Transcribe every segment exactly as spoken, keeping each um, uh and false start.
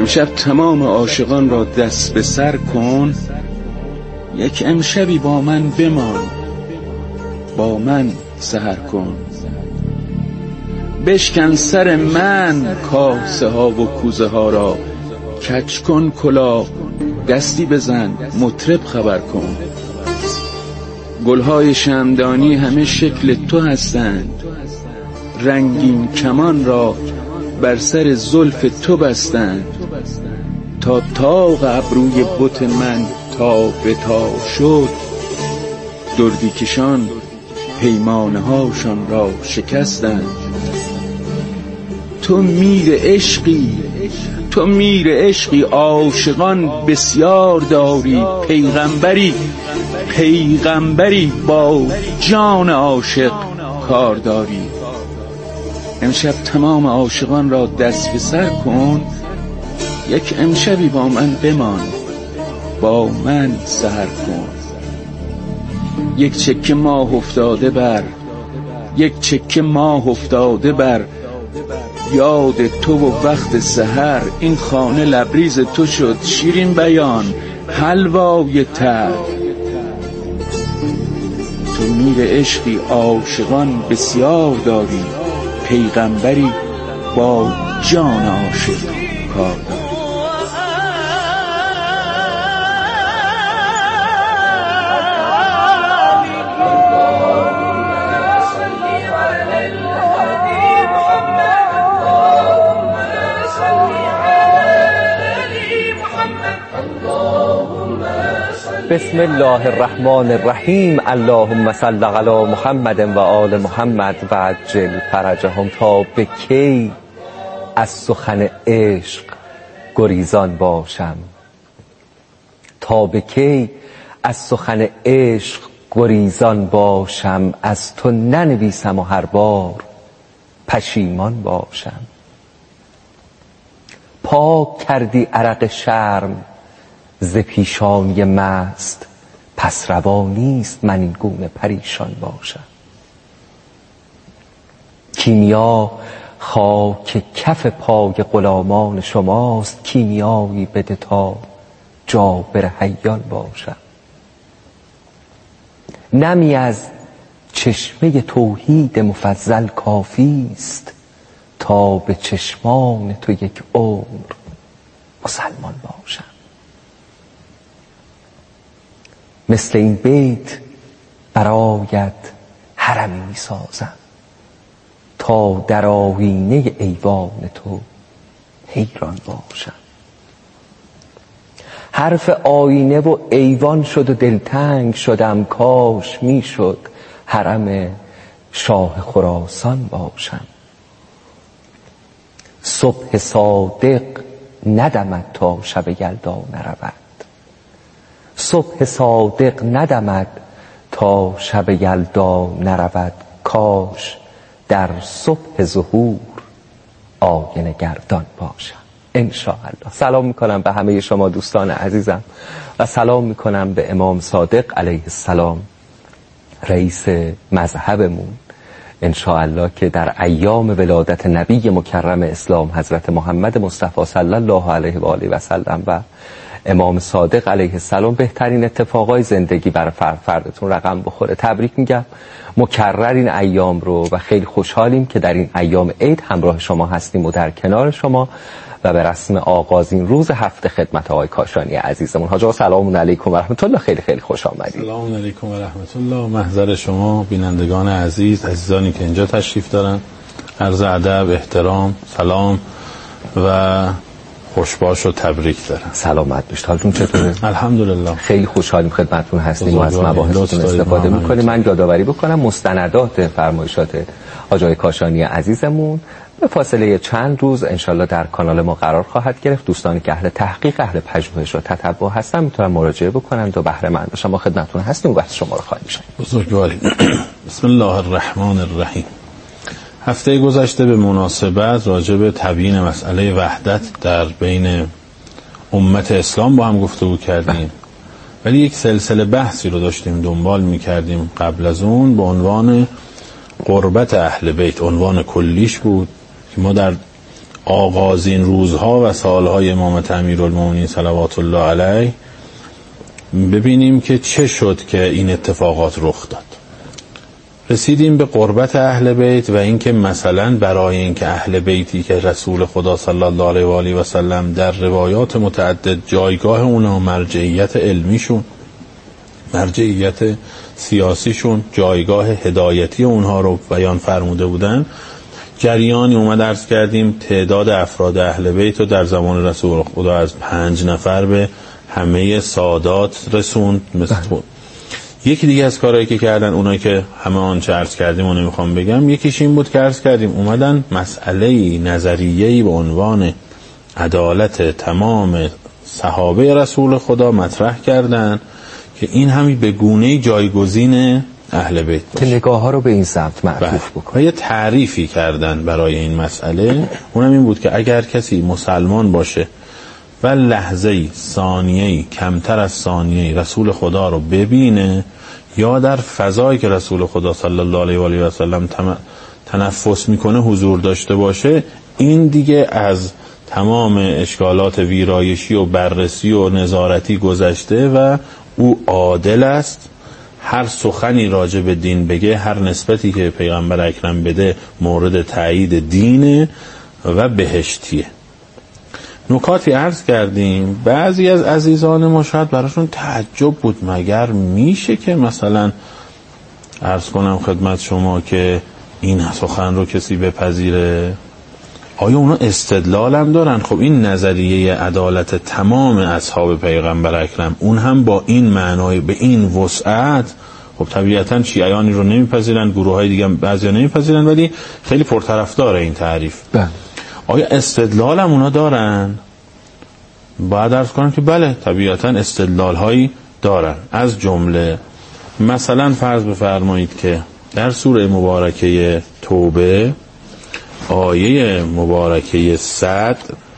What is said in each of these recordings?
امشب تمام عاشقان را دست به سر کن، یک امشبی با من بمان، با من سحر کن. بشکن سر من کاسه ها و کوزه ها را، کج کن کلاه، دستی بزن، مطرب خبر کن. گلهای شمعدانی همه شکل تو هستند، رنگین کمان را بر سر زلف تو بستند. تا طاق ابروی بت من تا به تا شد، دردی کشان پیمانه هاشان را شکستند. تو میر عشقی، تو میر عشقی، عاشقان بسیار داری. پیغمبری، پیغمبری با جان عاشق کار داری. امشب تمام عاشقان را دست به سر کن، یک امشبی با من بمان، با من سحر کن. یک چکه ماه افتاده بر، یک چکه ماه افتاده بر یاد تو و وقت سحر. این خانه لبریز تو شد شیرین بیان، حلوای تر. تو میر عشقی، عاشقان بسیار داری. پیغمبری با جان عاشق کار داری. بسم الله الرحمن الرحیم. اللهم صل علی محمد و آل محمد و عجل فرجهم. تا به کی از سخن عشق گریزان باشم، تا به کی از سخن عشق گریزان باشم. از تو ننویسم و هر بار پشیمان باشم. پاک کردی عرق شرم ز پیشانی مست، پس روا نیست من این گونه پریشان باشم. کیمیا خاک کف پای غلامان شماست، کیمیایی بده تا جابر حیان باشم. نمی از چشمه توحید مفضل کافی است، تا به چشمان تو یک عمر مسلمان باشم. مثل این بیت برایت حرمی می سازم، تا در آیینه ایوان تو حیران باشم. حرف آینه و ایوان شد و دلتنگ شدم، کاش می شد حرم شاه خراسان باشم. صبح صادق ندمد تا شب یلدا نرود، صبح صادق ندمد تا شب یلدا نرود. کاش در صبح ظهور آینه گردان باشم انشاءالله. سلام میکنم به همه شما دوستان عزیزم و سلام میکنم به امام صادق علیه السلام، رئیس مذهبمون انشاءالله، که در ایام ولادت نبی مکرم اسلام حضرت محمد مصطفی صلی الله علیه و آله و سلم و امام صادق علیه السلام بهترین اتفاقای زندگی برای فرد فردتون رقم بخوره. تبریک میگم مکرر این ایام رو و خیلی خوشحالیم که در این ایام عید همراه شما هستیم و در کنار شما و به رسم آغاز این روز هفته خدمت آقای کاشانی عزیزمون. حاج آقا سلام علیکم و رحمت الله، خیلی خیلی خوش آمدید. سلام علیکم و رحمت الله. محضر شما بینندگان عزیز، عزیزانی که اینجا تشریف دارن، عرض ادب، احترام، سلام و خوشباش و تبریک دارم. سلامت باشید. حالتون چطوره؟ الحمدلله. خیلی خوشحالیم خدمتتون هستیم و از مباحثتون استفاده می‌کنیم. من یادآوری بکنم مستندات فرمایشات حاج آقای کاشانی عزیزمون به فاصله چند روز انشالله در کانال ما قرار خواهد گرفت. دوستانی که اهل تحقیق، اهل پژوهش و تتبع هستن میتونن مراجعه بکنن تا بهره مند بشن. ما خدمتتون هستیم و وقت شما رو خواهیم شنید. بزرگوارید. بسم الله الرحمن الرحیم. هفته گذشته به مناسبت راجع به تبیین مسئله وحدت در بین امت اسلام با هم گفتگو کردیم، ولی یک سلسله بحثی رو داشتیم دنبال می‌کردیم قبل از اون به عنوان قربت اهل بیت. عنوان کلیش بود که ما در آغازین روزها و سالهای امامت امیرالمومنین صلوات الله علیه ببینیم که چه شد که این اتفاقات رخ داد. رسیدیم به قربت اهل بیت و اینکه مثلا برای اینکه اهل بیتی که رسول خدا صلی الله علیه و آله و سلم در روایات متعدد جایگاه اونها، مرجعیت علمیشون، مرجعیت سیاسیشون، جایگاه هدایتی اونها رو بیان فرموده بودن، جریانی اومد عرض کردیم تعداد افراد اهل بیت رو در زمان رسول خدا از پنج نفر به همه سادات رسوند. مثل یکی دیگه از کارهایی که کردن اونایی که همه آنچه عرض کردیم اونو میخوام بگم، یکیش این بود که عرض کردیم اومدن مسئله نظریه‌ای به عنوان عدالت تمام صحابه رسول خدا مطرح کردن که این همی به گونه‌ای جایگزین اهل بیت باشه، که نگاه ها رو به این سمت معطوف بکنه. و یه تعریفی کردن برای این مسئله، اونم این بود که اگر کسی مسلمان باشه و لحظه‌ای، ثانیه‌ای، کمتر از ثانیه‌ای رسول خدا رو ببینه یا در فضایی که رسول خدا صلی الله علیه و آله و سلم تنفس میکنه حضور داشته باشه، این دیگه از تمام اشکالات ویرایشی و بررسی و نظارتی گذشته و او عادل است. هر سخنی راجع به دین بگه، هر نسبتی که پیغمبر اکرم بده مورد تایید دینه و بهشتیه. نکاتی عرض کردیم، بعضی از عزیزان ما شاید براشون تعجب بود، مگر میشه که مثلا عرض کنم خدمت شما که این سخن رو کسی بپذیره؟ آیا اونا استدلال هم دارن؟ خب این نظریه عدالت تمام اصحاب پیغمبر اکرم، اون هم با این معنای به این وسعت، خب طبیعتا شیعیانی رو نمیپذیرن، گروه های دیگه بعضیا نمیپذیرن، ولی خیلی پرطرفدار این تعریف. بله. آیا استدلال هم اونا دارن؟ باید عرض کنم که بله، طبیعتا استدلال هایی دارن. از جمله مثلا فرض بفرمایید که در سوره مبارکه توبه آیه مبارکه صد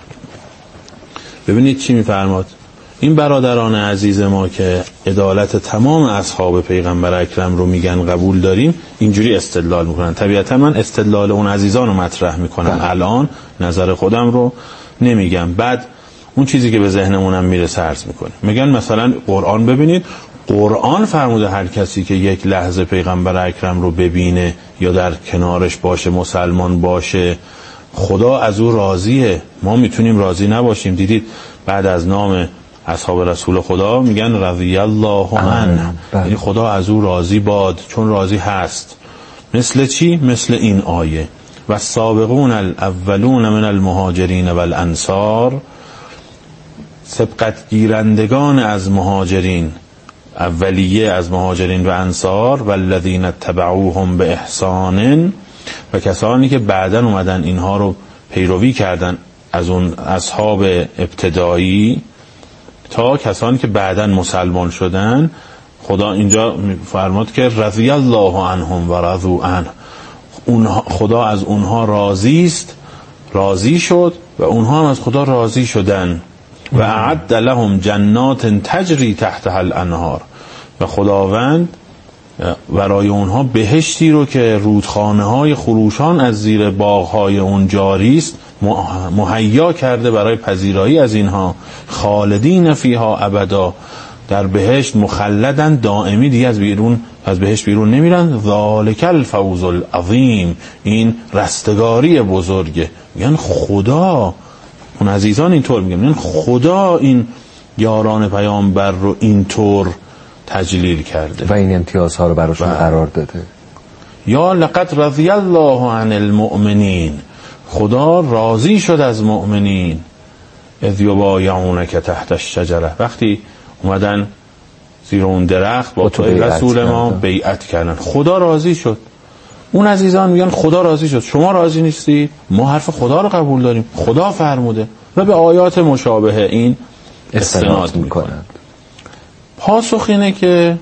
ببینید چی میفرماد. این برادران عزیز ما که عدالت تمام اصحاب پیغمبر اکرم رو میگن قبول داریم، اینجوری استدلال میکنن. طبیعتا من استدلال اون عزیزان رو مطرح میکنم، الان نظر خودم رو نمیگم. بعد اون چیزی که به ذهنمونم میرسه عرض میکنه. میگن مثلا قرآن ببینید، قرآن فرموده هر کسی که یک لحظه پیغمبر اکرم رو ببینه یا در کنارش باشه، مسلمان باشه، خدا از او راضیه. ما میتونیم راضی نباشیم. دیدید بعد از نام اصحاب رسول خدا میگن رضی الله عنه، یعنی خدا از او راضی باد، چون راضی هست. مثل چی؟ مثل این آیه و السابقون الاولون من المهاجرین والانصار، سبقت گیرندگان از مهاجرین، اولیه از مهاجرین و انصار، والذین اتبعوهم به احسان، و کسانی که بعداً اومدن اینها رو پیروی کردن از اون اصحاب ابتدایی تا کسانی که بعداً مسلمان شدن. خدا اینجا فرمود که رضی الله عنهم و رضوا عنه، خدا از اونها راضی است، راضی شد و اونها هم از خدا راضی شدن. و اعد لهم جنات تجری تحتها الانهار، و خداوند برای اونها بهشتی رو که رودخانه های خروشان از زیر باغ های اون جاری است مهیا کرده برای پذیرایی از اینها. خالدین فیها ابدا، در بهشت مخلدن، دائمی، دیگه از بیرون از بهشت بیرون نمیرن. ذالک الفوز العظیم، این رستگاری بزرگه. میگن خدا، اون عزیزان اینطور میگن، میگن خدا این یاران پیامبر رو اینطور تجلیل کرده و این امتیازها رو براشون قرار داده. یا لقد رضی الله عن المؤمنین، خدا راضی شد از مؤمنین. اذ یبایعونک تحت الشجره، وقتی اومدن زیر اون درخت با تو رسول ما بیعت کردن، خدا راضی شد. اون عزیزان میگن خدا راضی شد، شما راضی نیستی؟ ما حرف خدا رو قبول داریم، خدا فرموده، و به آیات مشابه این استناد میکنند. پاسخ اینه که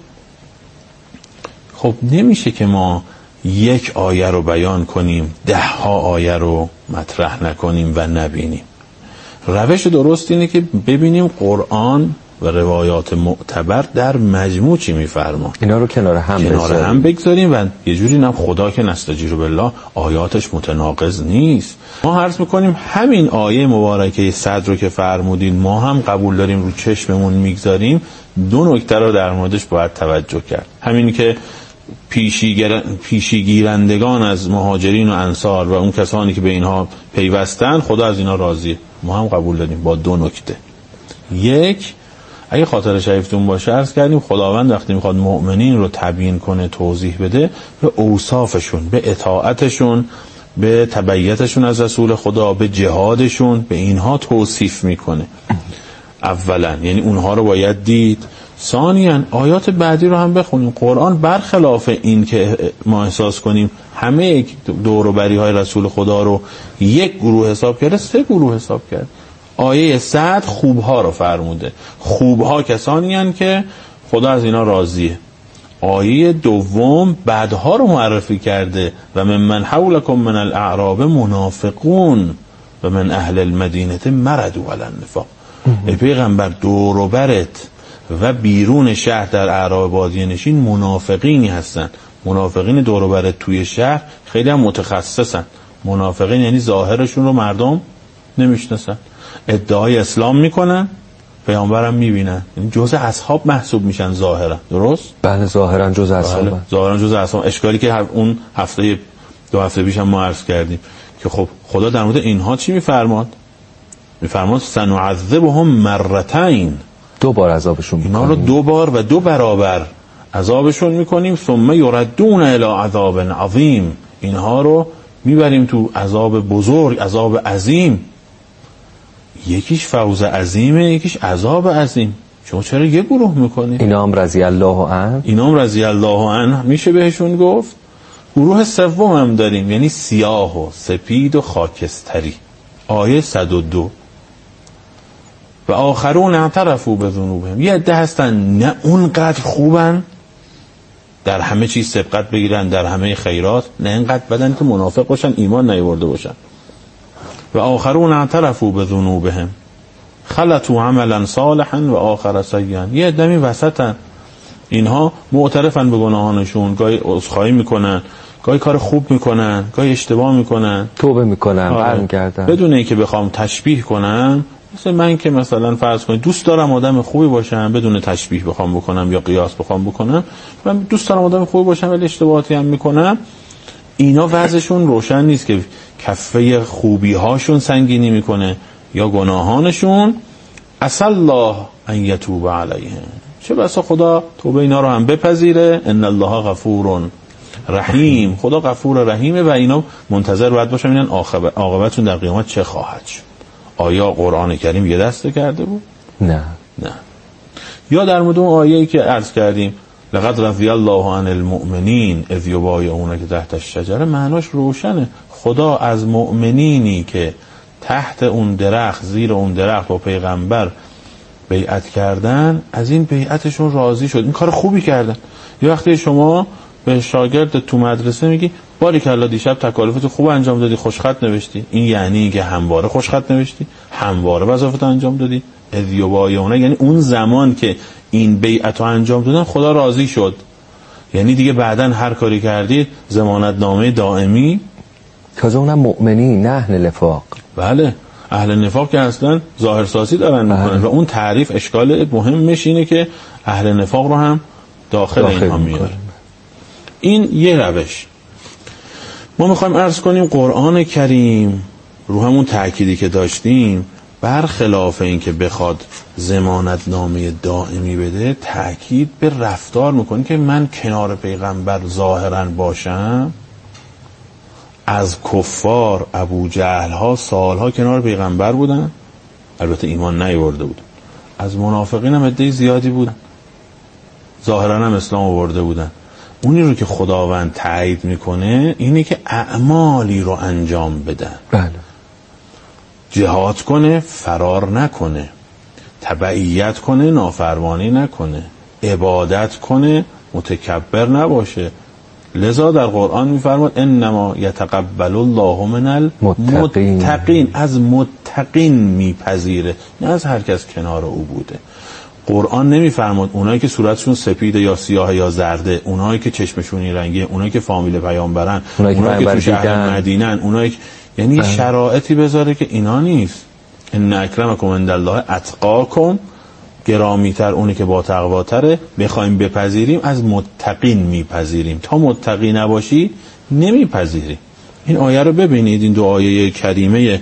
خب نمیشه که ما یک آیه رو بیان کنیم ده ها آیه رو مطرح نکنیم و نبینیم. روش درست اینه که ببینیم قرآن و روایات معتبر در مجموع چی میفرما. اینا رو کنار هم کنار بذاریم. هم بگذاریم و یه جوری نه خدا که نستجیر بالله آیاتش متناقض نیست. ما عرض میکنیم همین آیه مبارکه صد رو که فرمودین ما هم قبول داریم، رو چشممون میگذاریم. دو نکته رو در موردش باید توجه کرد. همین که پیشیگیرندگان از مهاجرین و انصار و اون کسانی که به اینها پیوستن خدا از اینا راضیه، ما هم قبول داریم با دو نکته. یک، اگه خاطر شریفتون باشه عرض کردیم خداوند وقتی میخواد مؤمنین رو تبیین کنه، توضیح بده، به اوصافشون، به اطاعتشون، به تبعیتشون از رسول خدا، به جهادشون، به اینها توصیف میکنه. اولا یعنی اونها رو باید دید. ثانیاً آیات بعدی رو هم بخونیم. قرآن برخلاف این که ما احساس کنیم همه دور و بری های رسول خدا رو یک گروه حساب کرده، سه گروه حساب کرد. آیه صد خوبها رو فرموده. خوبها کسانی هستند که خدا از اینا راضیه. آیه دوم بدها رو معرفی کرده و من من حولکم من الاعراب منافقون و من اهل المدینه مردوا علی النفاق. ای پیغمبر دور و برت و بیرون شهر در اعراب بادیه نشین منافقینی هستن. منافقین دور و برت توی شهر خیلی هم متخصصن. منافقین یعنی ظاهرشون رو مردم نمیشناسن، ادعای اسلام میکنن، پیامبرم میبینن، یعنی جزء اصحاب محسوب میشن ظاهرا. درست؟ بله ظاهرا جزء اصحاب. بله. ظاهرا جزء اصحاب. اشکالی که اون هفته دو هفته پیش هم ما عرض کردیم که خب خدا در مورد اینها چی میفرماد؟ میفرماد سنعذبهم مرتين، دو بار عذابشون میکنیم. اینا رو دو بار و دو برابر عذابشون میکنیم. ثم یردون الی عذاب عظیم، اینها رو میبریم تو عذاب بزرگ، عذاب عظیم. یکیش فوز عظیمه، یکیش عذاب عظیم. شما چرا یه گروه میکنید؟ اینا هم رضی الله عنه، اینا هم رضی الله عنه میشه بهشون گفت. گروه سوم هم داریم، یعنی سیاه و سپید و خاکستری. آیه صد و دو و آخرون اعترفوا بذنوبهم. یه عده هستن نه اونقدر خوبن در همه چیز سبقت بگیرن، در همه خیرات، نه اینقدر بدن که منافق باشن، ایمان نیاورده باشن. و آخرون اعترفوا بذنوبهم خلطوا عملا صالحا و آخر سیئا. یه عده می وسطن، اینها معترفن به گناهانشون، گاهی عذرخواهی میکنن، گاهی کار خوب میکنن، گاهی اشتباه میکنن، توبه میکنن، برمیگردن، بدون اینکه بخوام تشبیه کنم. مثل من که مثلا فرض کنید دوست دارم آدم خوبی باشم، بدون تشبیه بخوام بکنم یا قیاس بخوام بکنم، من دوست دارم آدم خوبی باشم ولی اشتباهاتی هم میکنم. اینا وضعشون روشن نیست که کفه خوبی هاشون سنگینی میکنه یا گناهانشون. عسى الله ان یتوب علیهم، چه بسا خدا توبه اینا رو هم بپذیره. ان الله غفور رحیم، خدا غفور رحیمه و اینا منتظر باید باشن ببینن عاقبتشون در قیامت چه خواهد شد. آیا قرآن کریم یه دسته کرده بود؟ نه نه. یا در مورد اون آیه‌ای که عرض کردیم لقد رضی الله عن المؤمنین اذ یبایعونک تحت الشجره، معناش روشنه. خدا از مؤمنینی که تحت اون درخت، زیر اون درخت با پیغمبر بیعت کردن، از این بیعتشون راضی شد، این کار خوبی کردن. یه وقتی شما به شاگرد تو مدرسه میگی باریکلا دیشب تکالیفتو خوب انجام دادی، خوشخط نوشتی، این یعنی که همواره خوشخط نوشتی، همواره وظیفت انجام دادی. اذ یبایعونک یعنی اون زمان که این بیعتو انجام دادن خدا راضی شد، یعنی دیگه بعدن هر کاری کردی ضمانت نامه دائمی. تازه اونم مؤمنی، نه اهل نفاق. بله، اهل نفاق که اصلا ظاهرسازی دارن میکنن و اون تعریف اشکال مهمش اینه که اهل نفاق رو هم داخل, داخل اینها میاره. این یه روش. ما میخوایم عرض کنیم قرآن کریم رو همون تأکیدی که داشتیم، برخلاف این که بخواد ضمانت نامه دائمی بده، تأکید به رفتار میکنه که من کنار پیغمبر ظاهرا باشم. از کفار ابو جهل ها سالها کنار پیغمبر بودن، البته ایمان نیاورده بودن. از منافقین هم عده زیادی بودن، ظاهرا هم اسلام آورده بودن. اونی رو که خداوند تایید میکنه اینه که اعمالی رو انجام بدن. بله. جهاد کنه، فرار نکنه، تبعیت کنه، نافرمانی نکنه، عبادت کنه، متکبر نباشه. لذا در قرآن میفرماد انما یتقبل الله من المتقین، از متقین میپذیره، نه از هر کس کنار او بوده. قرآن نمیفرماد اونایی که صورتشون سپیده یا سیاه یا زرده، اونایی که چشمشون این رنگیه، اونایی که فامیل پیامبرن، اونایی که, اونایی که تو شهر مدینن، اونایی که... یعنی اه. شرایطی بذاره که اینا نیست. ان اکرمکم عند الله اتقاکم، گرامیتر اونی که با تقواتره. بخوایم بپذیریم از متقین میپذیریم، تا متقی نباشی نمیپذیریم. این آیه رو ببینید، این دو آیه کریمه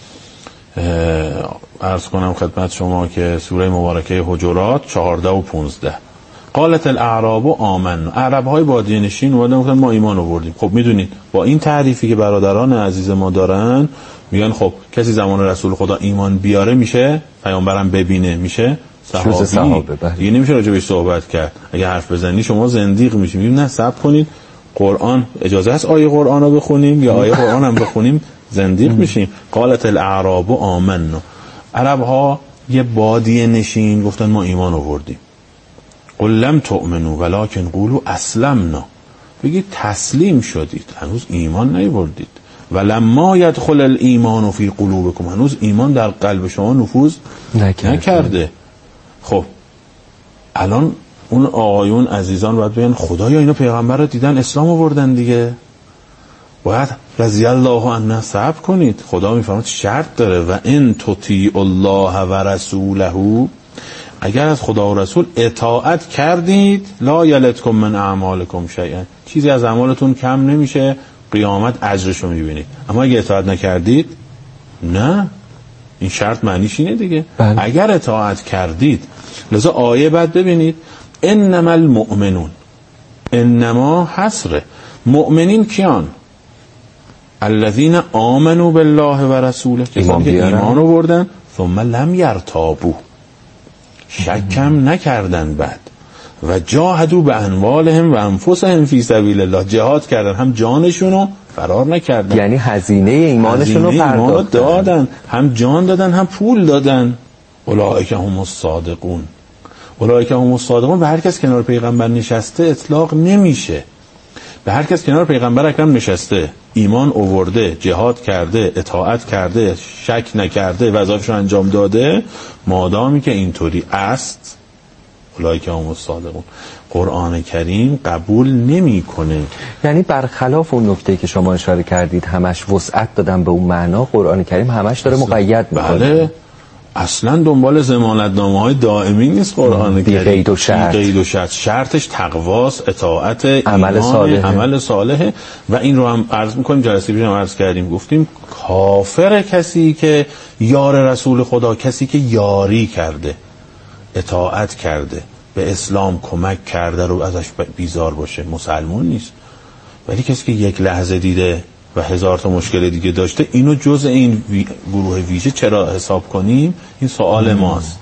عرض کنم خدمت شما که سوره مبارکه حجرات چهارده و پانزده. قالت الاعراب آمنا، عرب های بادیه نشین اومدن گفتن ما ایمان آوردیم. خب میدونید با این تعریفی که برادران عزیز ما دارن، میگن خب کسی زمان رسول خدا ایمان بیاره میشه پیامبرم ببینه میشه صحابی، دیگه نمیشه راجبش صحبت کرد. اگه حرف بزنی شما زندیق میشی. میگیم نه صبر کنید، قرآن اجازه است آیه قرآن رو بخونیم یا آیه قرآن هم بخونیم زندیق میشیم. قالت الاعراب آمنا، عرب ها یه بادیه نشین گفتن ما ایمان آوردیم. قل لم تؤمنوا ولکن قولوا اسلمنا، بگید تسلیم شدید، هنوز ایمان نیاوردید. ولما يدخل الايمان فی قلوبکم، هنوز ایمان در قلب شما نفوذ نکرده. نکرده. خب الان اون آقایون عزیزان باید بگن خدایا اینا پیغمبر رو دیدن اسلام آوردن دیگه، باید رضی الله عنه صبر کنید. خدا میفرماید شرط داره و ان تطیعوا الله و رسوله، اگر از خدا و رسول اطاعت کردید لا یلتکم من اعمالکم شیئا، چیزی از اعمالتون کم نمیشه، قیامت اجرشو میبینید. اما اگر اطاعت نکردید نه، این شرط معنیش اینه دیگه. بله. اگر اطاعت کردید، لذا آیه بعد ببینید انما المؤمنون، انما حسره، مؤمنین کیان؟ الذین آمنوا بالله و رسوله، کسانی که ایمان آوردن ثم لم یرتابوا، شکم نکردن بعد، و جاهدوا باموالهم و انفسهم فی سبیل الله، جهاد کردن، هم جانشونو فرار نکردن، یعنی هزینه ایمانشون رو پرداخت دادن، هم جان دادن هم پول دادن. اولئک هم الصادقون، اولئک هم الصادقون. به هر کس کنار پیغمبر نشسته اطلاق نمیشه. به هر کس کنار پیغمبر اکرم نشسته، ایمان آورده، جهاد کرده، اطاعت کرده، شک نکرده، وظایفش رو انجام داده، مادامی که اینطوری است، اولئک هم الصادقون، قرآن کریم قبول نمیکنه. یعنی برخلاف اون نکته که شما اشاره کردید همش وسعت دادن به اون معنا، قرآن کریم همش داره مقید میکنه. بله، اصلا دنبال ضمانتنامه های دائمی نیست قرآن کریم، قید و شرط. قید و شرط. شرطش تقواست، اطاعت، عمل صالح، عمل صالحه. و این رو هم عرض میکنیم، جلسه پیش هم عرض کردیم، گفتیم کافر کسی که یار رسول خدا، کسی که یاری کرده، اطاعت کرده، به اسلام کمک کرده رو ازش بیزار باشه، مسلمان نیست. ولی کسی که یک لحظه دیده و هزار تا مشکل دیگه داشته، اینو جز این وی... گروه ویژه چرا حساب کنیم؟ این سوال مم. ماست.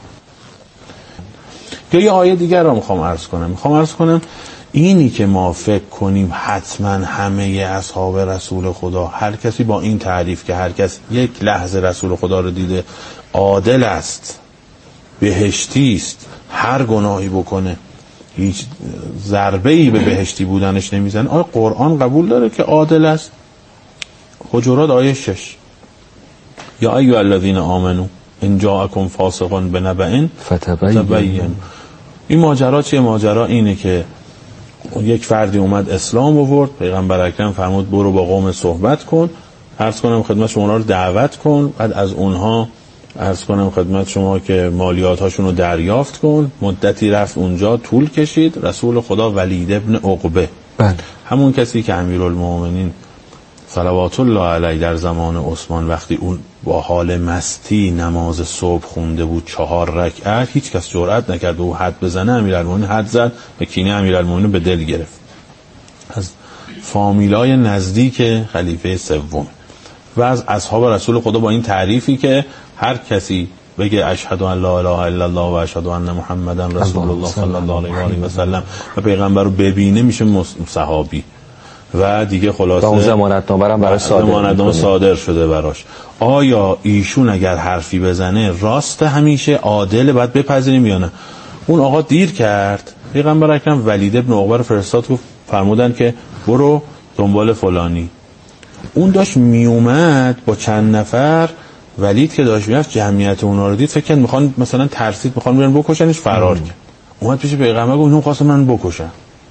یا یه آیه دیگر رو میخوام عرض کنم میخوام عرض کنم اینی که ما فکر کنیم حتما همه اصحاب رسول خدا، هر کسی با این تعریف که هر کس یک لحظه رسول خدا رو دیده عادل است، بهشتی است، هر گناهی بکنه هیچ ضربه‌ای به بهشتی بودنش نمیزنه، آیا قرآن قبول داره که عادل است؟ حجرات آیه شش، یا ایها الذین آمنو ان جاءکم فاسق بنبأ فتبین. این ماجرا چیه؟ ماجرا اینه که یک فردی اومد اسلام آورد، پیغمبر اکرم فرمود برو با قوم صحبت کن، عرض کنم خدمت شما رو دعوت کن، بعد از اونها عرض کنم خدمت شما که مالیات هاشون رو دریافت کن. مدتی رفت اونجا، طول کشید، رسول خدا ولید ابن عقبه، بله. همون کسی که امیرالمومنین صلوات الله علیه در زمان عثمان وقتی اون با حال مستی نماز صبح خونده بود چهار رکعت، هیچ کس جرئت نکرد او حد بزنه، امیرالمومنین حد زد و کینه امیرالمومنین به دل گرفت. از فامیلای نزدیک خلیفه سوم و از اصحاب رسول خدا با این تعریفی که هر کسی بگه اشهد ان لا اله الا الله و اشهد ان محمدن رسول الله صلی الله علیه و سلم و پیغمبر رو ببینه میشه صحابی. و دیگه خلاصه اون ضمانتنامه هم براش صادر ضمانتنامه صادر شده براش. آیا ایشون اگر حرفی بزنه راست همیشه عادل باید بپذیریم یا نه؟ اون آقا دیر کرد، پیغمبر اکرم ولید ابن عقبه رو فرستاد، گفت فرمودن که برو دنبال فلانی. اون داشت میومد با چند نفر ولید که داشت میرفت جمعیت اونا رو دید، فکر کنید میخوان مثلا ترسید میخوان برن بکشنش، فرار کرد. اومد پیش پیغمبر گفت اینا خواستن من بکشن.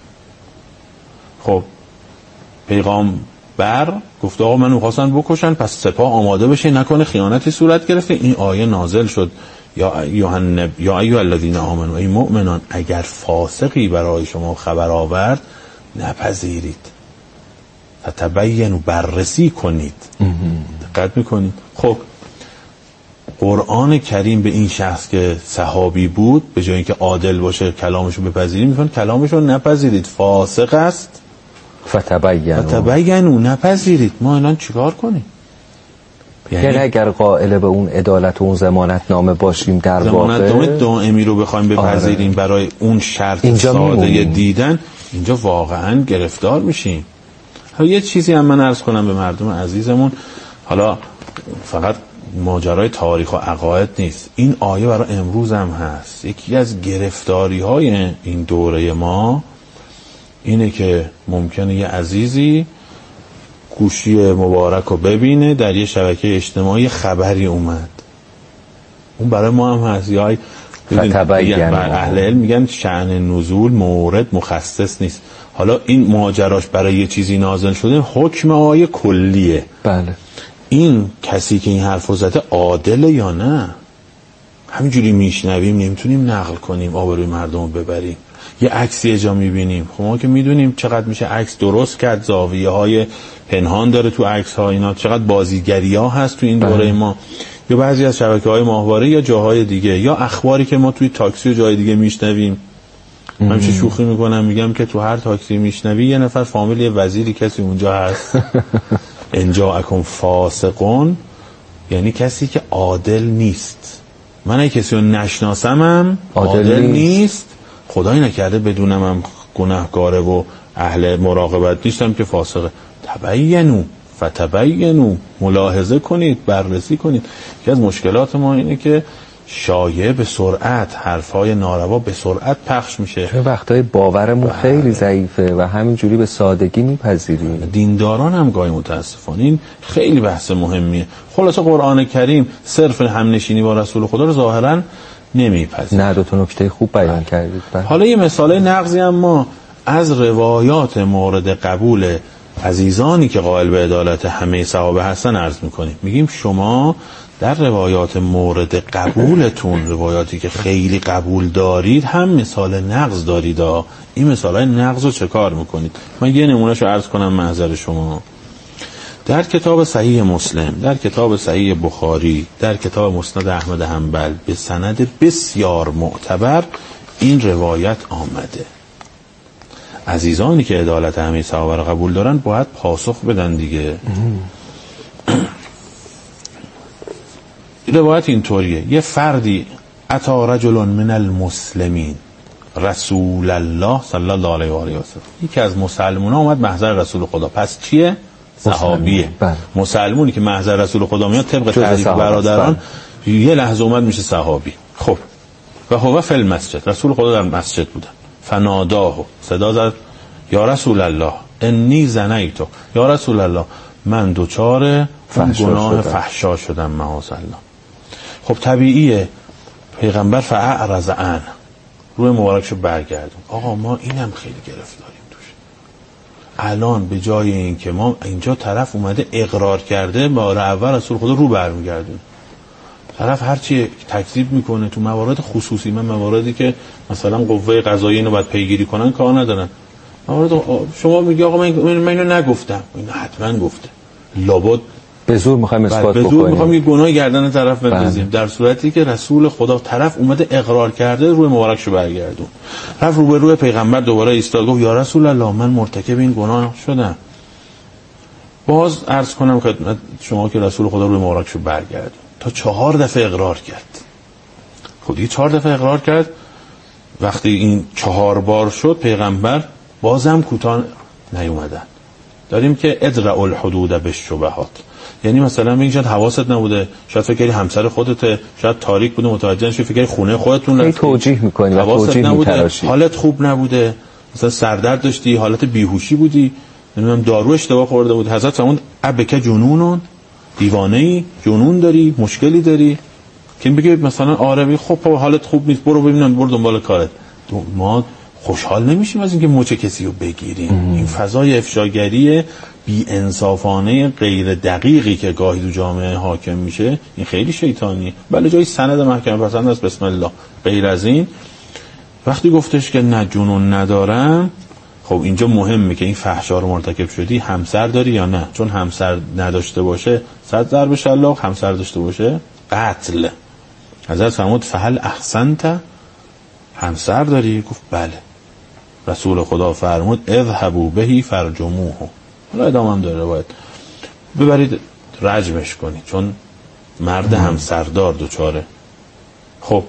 خب پیغمبر گفت آقا منو خواستن بکشن، پس سپاه آماده بشه نکنه خیانتی صورت گرفته. این آیه نازل شد یا ایها النبی یا ایها الذین آمنوا، ای مؤمنان اگر فاسقی برای شما خبر آورد نپذیرید، فتبینوا بررسی کنید. دقت میکنید؟ خب قرآن کریم به این شخص که صحابی بود به جای اینکه عادل باشه کلامشو بپذیرید میگن کلامشو نپذیرید، فاسق است، فتبینوا فتبینوا نپذیرید. ما الان چیکار کنیم؟ یعنی اگر قائل به اون عدالت و اون ضمانت نامه باشیم در واقع ضمانت نامه دائمی رو بخوایم بپذیریم آره. برای اون شرط ساده دیدن اینجا واقعا گرفتار میشیم. حالا یه چیزی هم من عرض کنم به مردم عزیزمون، حالا فقط ماجرای تاریخ و عقاید نیست، این آیه برای امروز هم هست. یکی از گرفتاری های این دوره ما اینه که ممکنه یه عزیزی گوشی مبارک رو ببینه در یه شبکه اجتماعی خبری اومد، اون برای ما هم هست. یا بر اهل علم میگن شأن نزول مورد مخصص نیست. حالا این ماجراش برای یه چیزی نازل شده حکم آیه کلیه. بله این کسی که این حرفو زده عادله یا نه؟ همینجوری میشنویم نمیتونیم نقل کنیم آبروی مردم رو ببریم. یه عکسی یه جا میبینیم، خب ما که میدونیم چقدر میشه عکس درست کرد، زاویه های پنهان داره تو عکس ها، اینا چقدر بازیگری ها هست تو این دوره ما. یا بعضی از شبکه های ماهواره یا جاهای دیگه، یا اخباری که ما توی تاکسی و جای دیگه میشنویم. همیشه شوخی میکنم میگم که تو هر تاکسی میشنوی یه نفر فامیل یه وزیری کسی اونجا هست. انجا اکن فاسقون یعنی کسی که عادل نیست. من اگه کسی رو نشناسمم عادل, عادل نیست. نیست خدایی نکرده بدونم هم گناهکاره و اهل مراقبت نیستم که فاسقه. تبینوا فتبینوا، ملاحظه کنید، بررسی کنید. یکی از مشکلات ما اینه که شایعه به سرعت، حرفای ناروا به سرعت پخش میشه. چه وقتای باورمون خیلی ضعیفه و همینجوری به سادگی میپذیریم. دینداران هم گاهی متاسفانه این خیلی بحث مهمیه. خلاصه قرآن کریم صرف همنشینی با رسول خدا رو ظاهرا نمیپذیره. نه دو تا نکته خوب بیان کردید. حالا یه مثال نقضی هم ما از روایات مورد قبول عزیزانی که قائل به عدالت همه صحابه هستن عرض میکنیم. میگیم شما در روایات مورد قبولتون، روایاتی که خیلی قبول دارید، هم مثال نقض دارید. این مثالای نقض رو چه کار میکنید؟ من یه نمونهشو عرض کنم محضر شما. در کتاب صحیح مسلم، در کتاب صحیح بخاری، در کتاب مسند احمد حنبل به سند بسیار معتبر این روایت آمده. عزیزانی که عدالت همه صحابه رو قبول دارن باید پاسخ بدن دیگه. روایت اینطوریه: یه فردی اتی رجل من المسلمین رسول الله صلی الله علیه و آله و سلم، یکی از مسلمونا اومد محضر رسول خدا. پس چیه؟ صحابیه. مسلمونی که محضر رسول خدا میاد طبق تعریف برادران یه لحظه اومد میشه صحابی. خب و هو فی المسجد، رسول خدا در مسجد بودن. فناداه، صدا زد یا رسول الله انی زنیتو، یا رسول الله من دوچار گناه فحشا شدم معاذ الله. خب طبیعیه پیغمبر فاعرض عنه، روی مبارکشو برگردون. آقا ما اینم خیلی گرفتاریم توش. الان به جای این که ما اینجا طرف اومده اقرار کرده، بار اول رسول خدا رو برمیگردون. طرف هرچی تکذیب میکنه تو موارد خصوصی، من مواردی که مثلا قوه قضاییه اینو باید پیگیری کنن کار ندارن. موارد شما میگی آقا من من اینو نگفتم، اینو حتما گفته. لابد به زور میخوایم اثبات بکنیم، به زور میخوایم یه گناه گردن طرف بندازیم، در صورتی که رسول خدا طرف اومده اقرار کرده روی مبارکشو برگردون. رفت رو به روی پیغمبر دوباره ایستاد گفت یا رسول الله من مرتکب این گناه شدم. باز عرض کنم خدمت شما که رسول خدا روی مبارکشو برگردون. تا چهار دفعه اقرار کرد. خودی چهار دفعه اقرار کرد. وقتی این چهار بار شد پیغمبر بازم کوتاه نیومدن. داریم که ادرع الحدود بالشبهات، یعنی مثلا میگن شاید حواست نبوده، شاید فکر کردی همسر خودته، شاید تاریک بوده متوجه نشی، فکر کردی خونه خودتون رفتی، توجیه می‌کنی و توجیه می‌تراشی، حالت خوب نبوده، مثلا سردرد داشتی، حالت بیهوشی بودی، نمیدونم دارو اشتباه خورده بود. حضرت فرمود ابک جنونون، دیوانه‌ای، جنون داری، مشکلی داری، که بگه مثلا آره خب حالت خوب نیست برو ببینن برو دنبال کارت. ما خوشحال نمیشیم از اینکه مچ کسی رو بگیریم. ام. این فضای افشاگری بی انصافانه غیر دقیقی که گاهی تو جامعه حاکم میشه، این خیلی شیطانیه. بله جای سند محکمه پسند است، بسم الله. غیر از این وقتی گفتش که نه جنون ندارم، خب اینجا مهمه که این فحشا رو مرتکب شدی همسر داری یا نه؟ چون همسر نداشته باشه صد ضرب شلاق، همسر داشته باشه قتل. حضرت فرمود فهل احسنت، همسر داری؟ گفت بله. رسول خدا فرمود اذهبوا بهی فرجموه. حالا ادامه هم داره، باید ببرید رجمش کنی چون مرد همسردار دوچاره. خب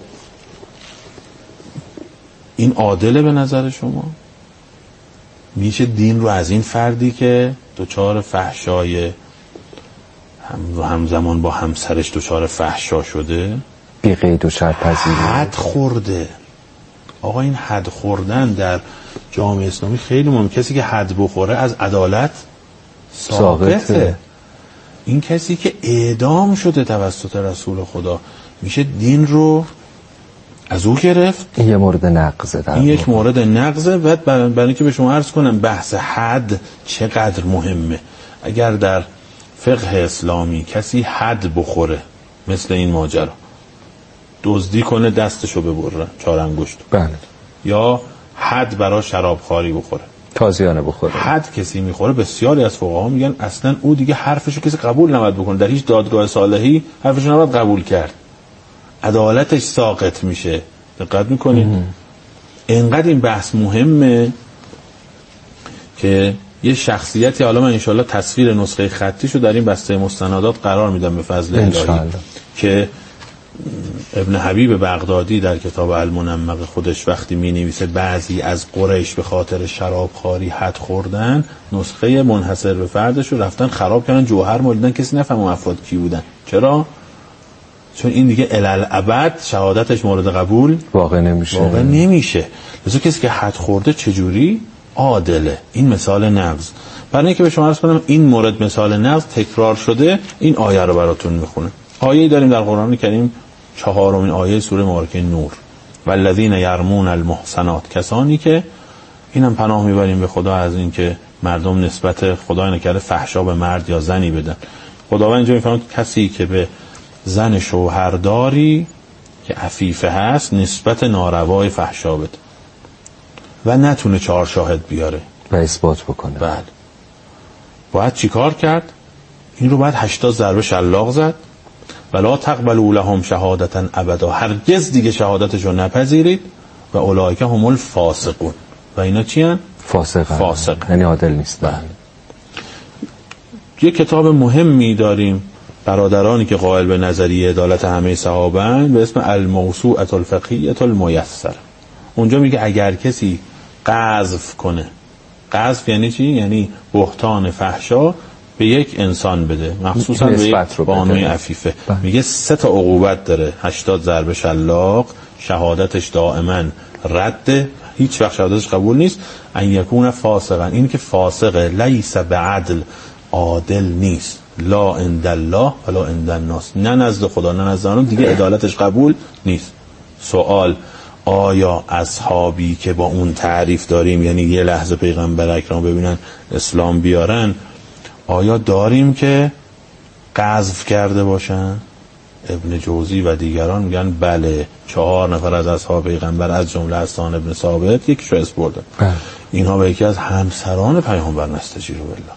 این عادله به نظر شما؟ میشه دین رو از این فردی که دوچار فحشای هم همزمان با همسرش دوچار فحشا شده بی قید و شرط پذیری حد خورده؟ آقا این حد خوردن در جامعه اسلامی خیلی مهمه. کسی که حد بخوره از عدالت ساقطه. این کسی که اعدام شده توسط رسول خدا، میشه دین رو از او گرفت. این یه مورد نقضه در این یک مورد نقضه. بعد برای اینکه به شما عرض کنم بحث حد چقدر مهمه. اگر در فقه اسلامی کسی حد بخوره، مثل این ماجرا دزدی کنه دستشو ببره چهار انگشت، بله، یا حد برای شرابخواری بخوره، تازیانه بخوره، حد کسی میخوره، بسیاری از فقها میگن اصلا او دیگه حرفشو کسی قبول نباید بکنه. در هیچ دادگاه صالحی حرفشو نباید قبول کرد، عدالتش ساقط میشه. دقت میکنید؟ اینقدر این بحث مهمه که یه شخصیتی، حالا من انشالله تصویر نسخه خطیشو در این بسته مستندات قرار میدم به فضل الهی، که ابن حبیب بغدادی در کتاب المنمق خودش وقتی می نویسه بعضی از قریش به خاطر شرابخواری حد خوردن، نسخه منحصر به فردش رو رفتن خراب کردن، جوهر مولیدن، کسی نفهم افراد کی بودن. چرا؟ چون این دیگه الالعبد شهادتش مورد قبول واقع نمیشه واقع نمیشه. لذا کسی که حد خورده چجوری؟ عادله. این مثال نقض. برای اینکه به شما عرض کنم این مورد مثال نقض تکرار شده، این آیه رو براتون میخونه. آیه‌ای داریم در قرآن کریم، چهارمین آیه سوره مبارکه نور، والذین یرمون المحصنات، کسانی که، اینم پناه میبریم به خدا از این که مردم نسبت خدای نکرده فحشا به مرد یا زنی بدن. خداوند اینجا میفرماید کسی که به زن شوهرداری که عفیفه هست نسبت ناروای فحشا بده و نتونه چهار شاهد بیاره و اثبات بکنه، بله، باید چی کار کرد؟ این رو باید هشتاد ضربه شلاق زد. ولا تقبلوا لهم شهادتا ابدا، هرگز دیگه شهادتشو نپذیرید. و اولئک هم الفاسقون، و اینا چی هن؟ فاسق، فاسق، یعنی عادل نیستن. بله. یه کتاب مهمی داریم برادرانی که قائل به نظریه عدالت همه صحابه به اسم الموسوعة الفقهیة المیسر. اونجا میگه اگر کسی قذف کنه، قذف یعنی چی؟ یعنی بهتان فحشا به یک انسان بده، مخصوصا به یک بانوی عفیفه، میگه سه تا عقوبت داره: هشتاد ضربه شلاق، شهادتش دائما رد، هیچ وقت شهادتش قبول نیست، ان یکون فاسقا، این که فاسقه، لیس بعدل، عادل نیست، لا عند الله ولا عند الناس، نه نزد خدا نه نزد آنان، دیگه عدالتش قبول نیست. سوال: آیا اصحابی که با اون تعریف داریم، یعنی یه لحظه پیغمبر اکرام ببینن اسلام بیارن، آیا داریم که قذف کرده باشن؟ ابن جوزی و دیگران میگن بله، چهار نفر از اصحاب پیغمبر از جمله حسان ابن ثابت یکیشو اسم بردن، اینها به یکی از همسران پیغمبر نستجیر بالله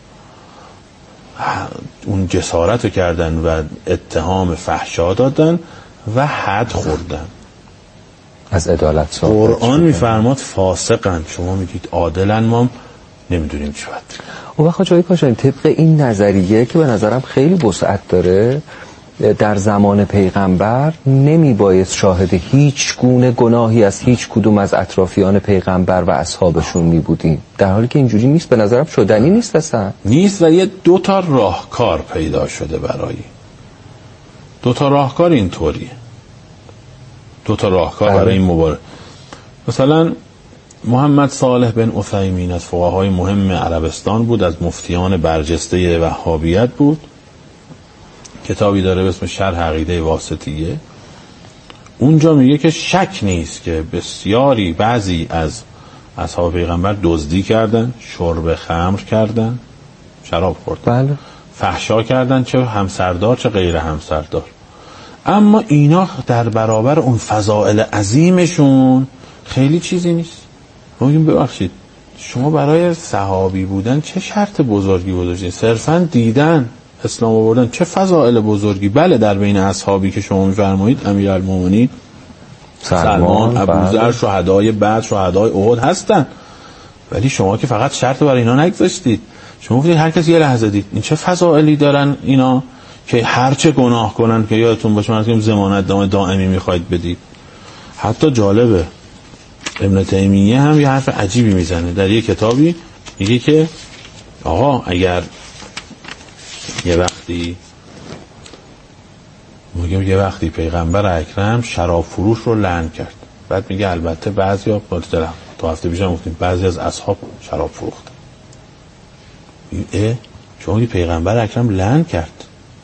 اون جسارت رو کردن و اتهام فحشا دادن و حد خوردن، از عدالت ساقط. قرآن میفرماد فاسقن، شما میگید عادلن، ما نمیدونیم چی باید. اون وقت جایی کاشن طبق این نظریه که به نظرم خیلی وسعت داره، در زمان پیغمبر نمی باید شاهد هیچ گونه گناهی از هیچ کدوم از اطرافیان پیغمبر و اصحابشون می بودیم، در حالی که اینجوری نیست. به نظرم شدنی نیست، اصلا نیست. و یه دو تا راهکار پیدا شده برای دو تا راهکار اینطوریه، دو تا راهکار برای این مبارزه. مثلا محمد صالح بن عثیمین از فقهای مهم عربستان بود، از مفتیان برجسته وهابیت بود. کتابی داره به اسم شرح عقیده واسطیه. اونجا میگه که شک نیست که بسیاری بعضی از اصحاب پیغمبر دزدی کردن، شرب خمر کردن، شراب خوردن، بله، فحشا کردن، چه همسردار چه غیر همسردار، اما اینا در برابر اون فضائل عظیمشون خیلی چیزی نیست. میگیم ببخشید شما برای صحابی بودن چه شرط بزرگی گذاشتید؟ صرفا دیدن اسلام آوردن، چه فضائل بزرگی. بله در بین اصحابی که شما میفرمایید امیرالمومنین سلمان، ابوذر، شهدای بدر، شهدای احد هستن، ولی شما که فقط شرط برای اینا نگذاشتید. شما گفتید هر کس یه لحظه دید این چه فضائلی دارن اینا که هر چه گناه کنن، که یادتون باشه من گفتم ضمانت نامه دائمی میخواید بدید. حتی جالبه ابن تیمیه هم یه حرف عجیبی میزنه در یه کتابی، میگه که آقا اگر یه وقتی میگم یه وقتی پیغمبر اکرم شراب فروش رو لعن کرد، بعد میگه البته بعضیا باطلا تا هفته پیش هم گفتیم بعضی از اصحاب شراب فروختن. اه چون پیغمبر اکرم لعن کرد،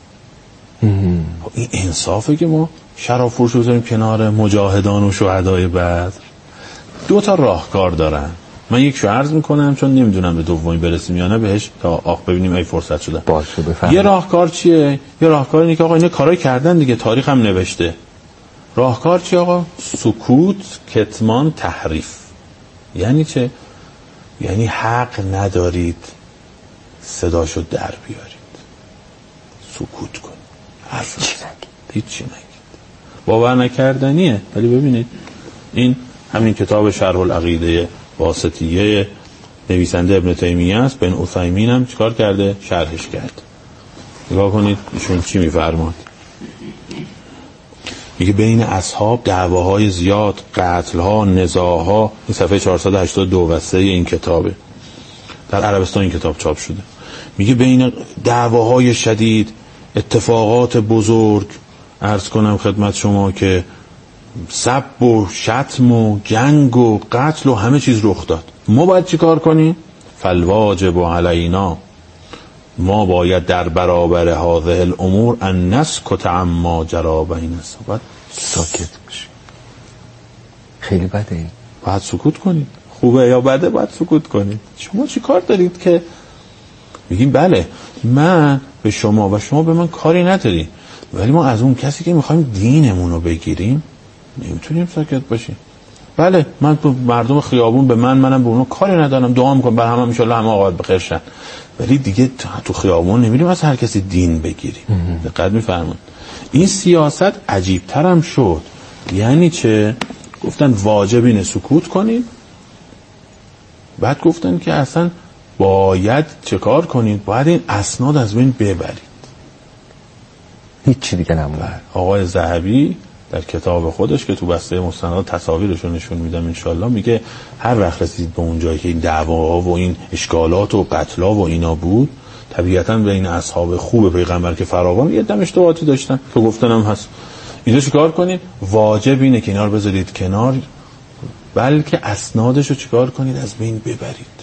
این انصافه که ما شراب فروش رو بذاریم کنار مجاهدان و شهدای بدر؟ دو تا راهکار دارن. من یک شو عرض میکنم چون نمیدونم به دومی برسیم یا نه بهش، تا آخ ببینیم ای فرصت شده. باشه بفرمایید. یه راهکار چیه؟ یه راهکار اینه که آقا اینا کارای کردن دیگه، تاریخ هم نوشته. راهکار چیه آقا؟ سکوت، کتمان، تحریف. یعنی چه؟ یعنی حق ندارید صداشو در بیارید، سکوت کنید، حرف نزنید، هیچی نگید. باور نکردنیه. ولی ببینید این همین کتاب شرح العقیده واسطیه نویسنده ابن تیمیه است. بن عثیمین هم چیکار کرده؟ شرحش کرد. نگاه کنید ایشون چی میفرماد. میگه بین اصحاب دعواهای زیاد، قتلها، نزاعها. این صفحه چهارصد و هشتاد و دو و سه این کتابه، در عربستان این کتاب چاپ شده. میگه بین دعواهای شدید، اتفاقات بزرگ، عرض کنم خدمت شما که سب و شتم و جنگ و قتل و همه چیز رخ داد. ما باید چی کار کنیم؟ فالواجب علینا، ما باید در برابر هذه الامور ان نسکت عما جرى بین الصحابه، ساکت باشید. خیلی بده این. باید سکوت کنید. خوبه یا بده باید سکوت کنید. شما چی کار دارید که میگیم بله من به شما و شما به من کاری نداری، ولی ما از اون کسی که میخوایم دینمون رو بگیریم نمیتونیم ساکت باشیم. بله من تو مردم خیابون به من منم به اونها کاری ندارم، دعا میکنم بر همه ان شاء الله همه آقا بخیر شن، ولی دیگه تو خیابون نمیریم از هر کسی دین بگیریم. دقت میفرمایید. این سیاست عجیب ترم شد. یعنی چه؟ گفتن واجب اینه سکوت کنید، بعد گفتن که اصلا باید چه کار کنید؟ باید این اسناد از بین ببرید. هیچ چی دیگه نمونه. آقای ذهبی در کتاب خودش که تو بسته مستندات تصاویرش رو نشون میدم انشالله، میگه هر وقت رسید به اون جایی که این دعواها و این اشکالات و قتلا و اینا بود، طبیعتاً بین اصحاب خوب پیغمبر که فراوان یه دم اشتباهاتی داشتن که گفتنم هست. اینا چیکار کنید؟ واجب اینه که اینا رو بذارید کنار، بلکه اسنادش رو چیکار کنید؟ از بین ببرید.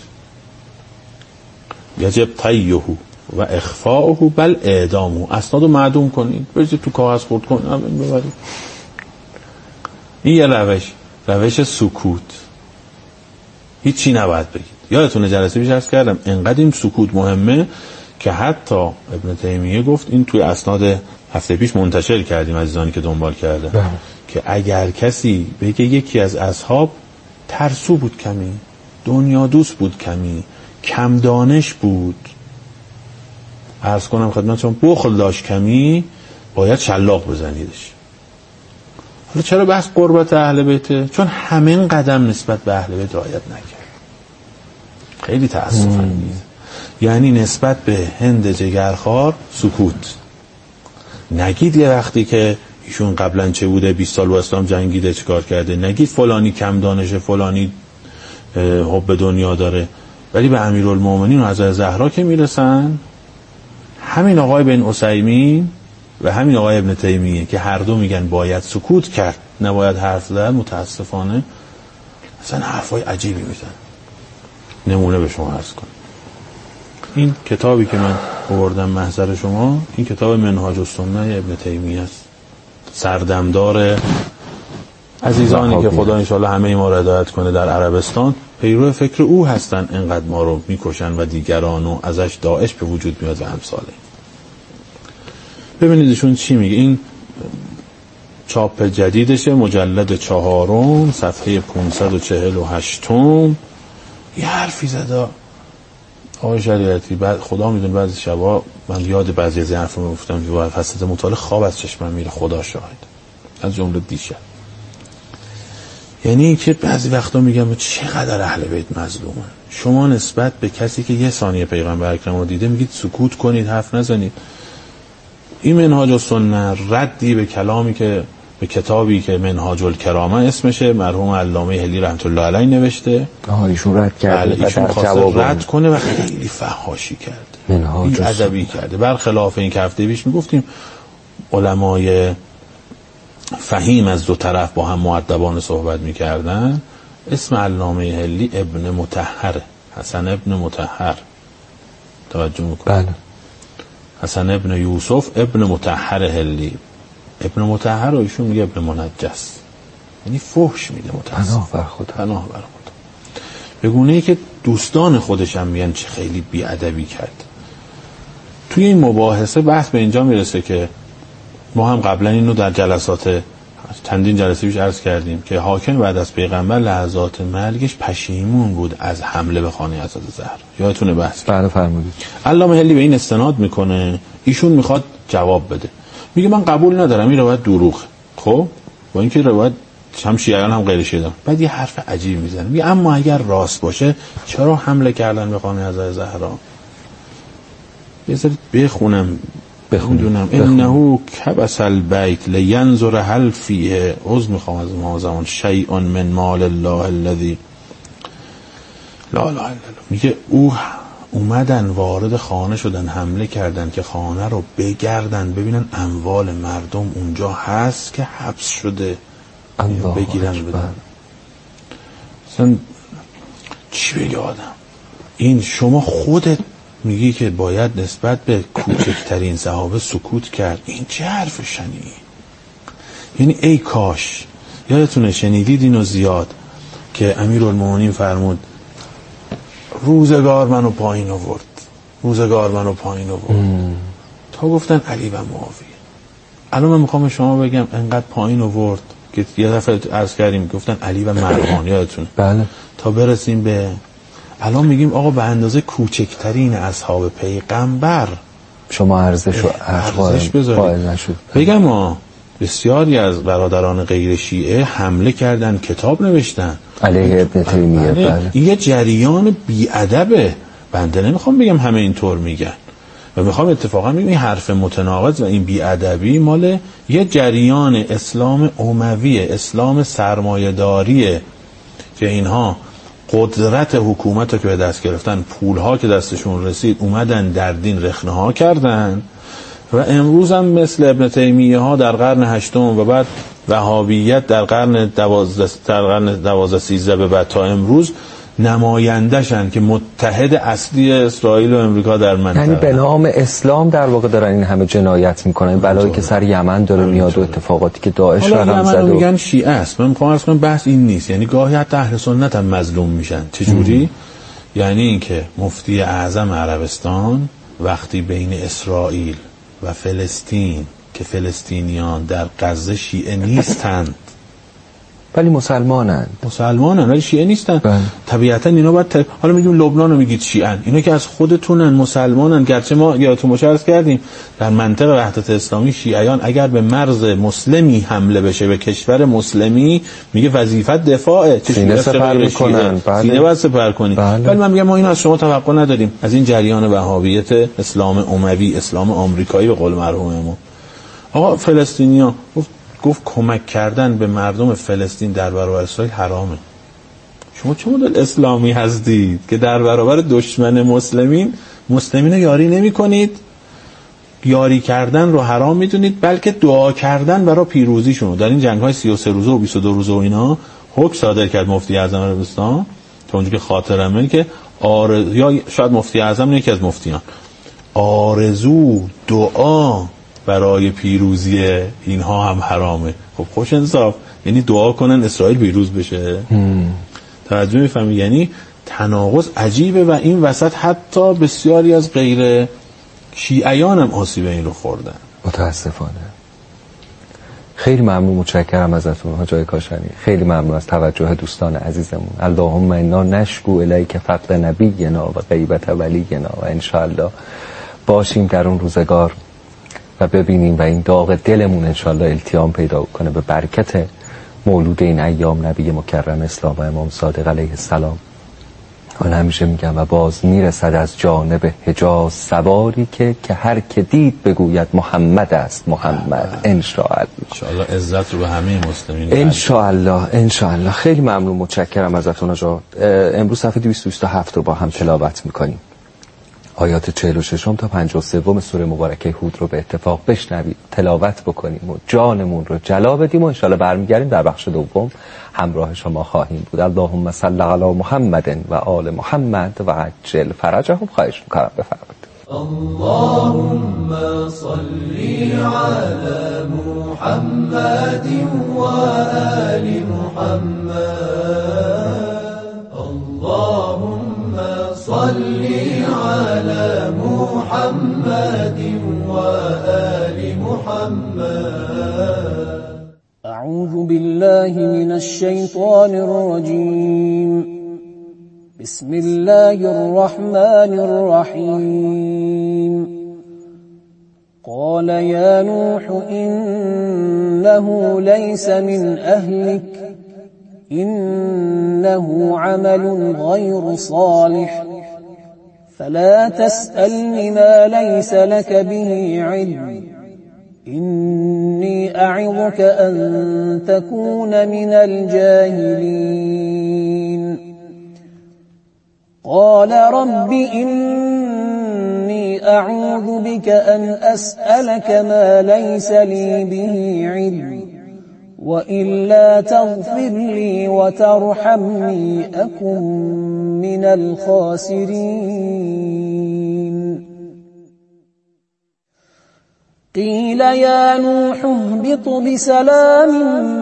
یجب طیه و اخفاؤه بل اعدامه، اسناد رو معدوم کنید، بذارید تو کاغذ خورد کنید ببرید. این یه روش، روش سکوت. هیچی نباید بگید. یادتونه جلسه پیش عرض کردم انقدر این سکوت مهمه که حتی ابن تیمیه گفت، این توی اسناد هفته پیش منتشر کردیم عزیزانی که دنبال کرده، بله. که اگر کسی بگه یکی از اصحاب ترسو بود کمی، دنیا دوست بود کمی، کم دانش بود، عرض کنم خدمتتون بخل داشت کمی، باید شلاق بزنیدش. حالا چرا بحث قربت اهل بیته؟ چون همین قدم نسبت به اهل بیت رعایت نکرد. خیلی تأسف انگیز. یعنی نسبت به هند جگرخوار سکوت. نگید یه وقتی که ایشون قبلا چه بوده، بیست سال با اسلام جنگیده چیکار کرده، نگید فلانی کم دانشه، فلانی حب دنیا داره، ولی به امیرالمومنین و حضرت زهرا که میرسن، همین آقای بن عثیمین و همین آقای ابن تیمیه که هر دو میگن باید سکوت کرد نباید حرف زد، متاسفانه اصلا حرفای عجیبی میزن. نمونه به شما عرض کنم. این کتابی که من آوردم محضر شما، این کتاب منهاج السنه ابن تیمیه است. سردمدار عزیزانی که خدا انشاءالله همه ما را هدایت کنه در عربستان پیرو فکر او هستن، اینقدر ما رو میکشن و دیگران و ازش داعش به وجود میاد و امثاله. ببینید ایشون چی میگه. این چاپ جدیدشه، مجلد چهارم، صفحه پانصد و چهل و هشت. یه حرفی زده آقای شریعتی، بعد خدا میدونه بعضی شبا من یاد بعضی از حرفا میگفتم که واقعا حسرت مطالعه خواب از چشمم میره، خدا شاهد، از جمله دیشب. یعنی که بعضی وقتا میگم چقدر اهل بیت مظلومن. شما نسبت به کسی که یه ثانیه پیغمبر اکرم رو دیده میگید سکوت کنید، حرف نزنید. این منهاج السنه ردی به کلامی که به کتابی که منهاج الکرامه اسمشه، مرحوم علامه هلی رحمت الله علیه نوشته. آها ایشون رد کرده، ایشون خواسته رد کنه و خیلی فحاشی کرده، بی ادبی کرده، برخلاف این که هفته پیش میگفتیم علمای فهیم از دو طرف با هم مؤدبانه صحبت میکردن. اسم علامه هلی ابن مطهر، حسن ابن مطهر، توجه میکنه. بله. حسن ابن یوسف ابن مطهر هلی. ابن مطهر رو ایشون میگه ابن منجس، یعنی فحش میده. متاسف پناه بر خدا، پناه بر خدا. به گونه ای که دوستان خودش هم میگن چه خیلی بیادبی کرد. توی این مباحثه بحث به اینجا میرسه که ما هم قبلا اینو در جلسات چندین جلسه پیش عرض کردیم که حاکم بعد از پیغمبر لحظات مرگش پشیمون بود از حمله به خانه حضرت زهرا. یادتونه بحث؟ بله فرمودید. علامه هلی به این استناد میکنه، ایشون میخواد جواب بده، میگه من قبول ندارم این روایت دروغه. خب با اینکه روایت هم شیعیان هم غیر شیعیان، بعد یه حرف عجیب میزنه، میگه اما اگر راست باشه چرا حمله کردن به خانه حضرت زهرا؟ یه ذره بخونم بخونم. انه کبس البیت لینظر هل فیه، عذر میخوام از ما زمان، شیء من مال الله الذی لا اله الا الله. میگه او اومدن وارد خانه شدن، حمله کردن که خانه رو بگردن ببینن اموال مردم اونجا هست که حبس شده، بگیرن بدن. مثلا چی بگه آدم؟ این شما خودت میگی که باید نسبت به کوچکترین صحابه سکوت کرد، این چه حرف شنی؟ یعنی ای کاش یادتونه شنیدید اینو زیاد که امیرالمومنین فرمود روزگار منو پایین آورد، روزگار منو پایین آورد تا گفتن علی و معاویه. الان من میخوام شما بگم انقدر پایین آورد که یه دفعه عرض کردیم گفتن علی و مروان، یادتونه؟ بله. تا برسیم به الان میگیم آقا به اندازه کوچکترین اصحاب پیغمبر شما ارزش و ارزش بذارید. بگم ما بسیاری از برادران غیر شیعه حمله کردن، کتاب نوشتن علیه ابن تیمیه. بله. این یه جریان بی‌ادبه. بنده نمیخوام بگم همه اینطور میگن و میخوام اتفاقا بگم این حرف متناقض و این بی‌ادبی مال یه جریان اسلام اموی، اسلام سرمایه‌داریه که اینها قدرت حکومت رو که به دست گرفتن، پولها که دستشون رسید، اومدن در دین رخنه ها کردن و امروز هم مثل ابن تیمیه ها در قرن هشتم و بعد وهابیت در قرن دوازده در قرن دوازده سیزده به بعد تا امروز نمایندشن که متحد اصلی اسرائیل و امریکا در منطقه. یعنی به نام اسلام در واقع دارن این همه جنایت میکنن، بلایی که سر یمن داره میاد و اتفاقاتی که داعش رقم زده. حالا میگن شیعه است، من میخوام عرض کنم بحث این نیست. یعنی گاهی حتی اهل سنت هم مظلوم میشن. چجوری؟ یعنی اینکه مفتی اعظم عربستان وقتی بین اسرائیل و فلسطین که فلسطینیان در غزه شیعه نیستند ولی مسلمانند، مسلمانند ولی شیعه نیستن. بله. طبیعتا اینا باید ت... حالا میگیم لبنان رو میگید شیعه، اینا که از خودتونن مسلمانن. گرچه ما یادتون باشه عرض کردیم در منطقه وحدت اسلامی شیعیان اگر به مرز مسلمی حمله بشه، به کشور مسلمی، میگه وظیفت دفاعه، سینه سپر میکنن. بله. سینه باید سپر کنی. بله. ولی من میگم ما اینو از شما توقع نداریم، از این جریان وهابیت اسلام اموی، اسلام آمریکایی به قول مرحوممون. آقا فلسطینیان گفت گفت کمک کردن به مردم فلسطین در برابر اسرائیل حرامه. شما چه مدل اسلامی هستید که در برابر دشمن مسلمین مسلمین رو یاری نمی کنید؟ یاری کردن رو حرام میدونید، بلکه دعا کردن برای پیروزیشون. در این جنگ های سی و سه روزه و بیست و دو روزه و اینا حکم صادر کرد مفتی اعظم عربستان، تا اونجا که خاطرمه که آر... یا شاید مفتی اعظم یکی از مفتیان آرزو، دعا برای پیروزی اینها هم حرامه. خب خوش انصاف، یعنی دعا کنن اسرائیل پیروز بشه. توجه میفهمی؟ یعنی تناقض عجیبه و این وسط حتی بسیاری از غیر شیعیان هم آسیب این رو خوردن متاسفانه. خیلی ممنون، متشکرم ازتون حاجی کاشانی. خیلی ممنون از توجه دوستان عزیزمون. اللهم انا نشکو الیک فقد نبینا و غیبت ولینا و ان شاء الله باشیم در اون روزگار و ببینیم و این داغ دلمون ان شاء الله التیام پیدا کنه به برکت مولود این ایام نبی مکرم اسلام و امام صادق علیه السلام. من همیشه میگم و باز میرسد از جانب حجاز سواری که که هر که دید بگوید محمد است محمد. ان شاء الله ان شاء الله عزت رو به همه مسلمین. ان شاء الله ان شاء الله. خیلی ممنون، متشکرم ازتون آقا. امروز صفحه دویست و بیست و هفت رو با هم تلاوت میکنیم. آیات چهل و شش تا پنجاه و سه سوره مبارکه هود رو به اتفاق بشنوید، تلاوت بکنیم و جانمون رو جلا بدیم و ان شاء الله برمیگردیم در بخش دوم همراه شما خواهیم بود. اللهم صل علی محمد و آل محمد و عجل فرجهم. خواهش می‌کنم بفرمایید. اللهم صل علی محمد و آل محمد. اللهم صل على محمد وآل محمد. أعوذ بالله من الشيطان الرجيم. بسم الله الرحمن الرحيم. قال يا نوح إنه ليس من أهلك إنه عمل غير صالح فلا تسألني ما ليس لك به علم إني أعظك أن تكون من الجاهلين. قال رب إني أعوذ بك أن أسألك ما ليس لي به علم وإلا تغفر لي وترحمني أكن من الخاسرين. قيل يا نوح اهبط بسلام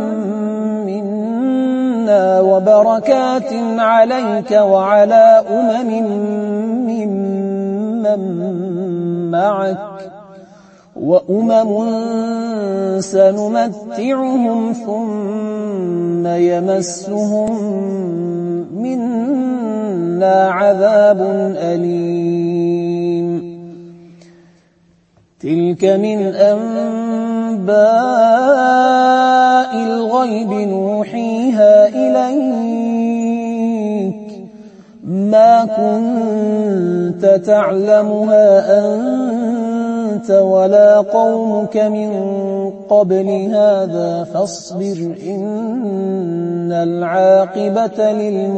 منا وبركات عليك وعلى أمم ممن معك وأمم سنمتعهم ثم يمسهم منا عذاب أليم. تلك من أنباء الغيب نوحيها إليك ما كنت تعلمها أنت ولا قومك من قبل هذا فاصبر إن العاقبة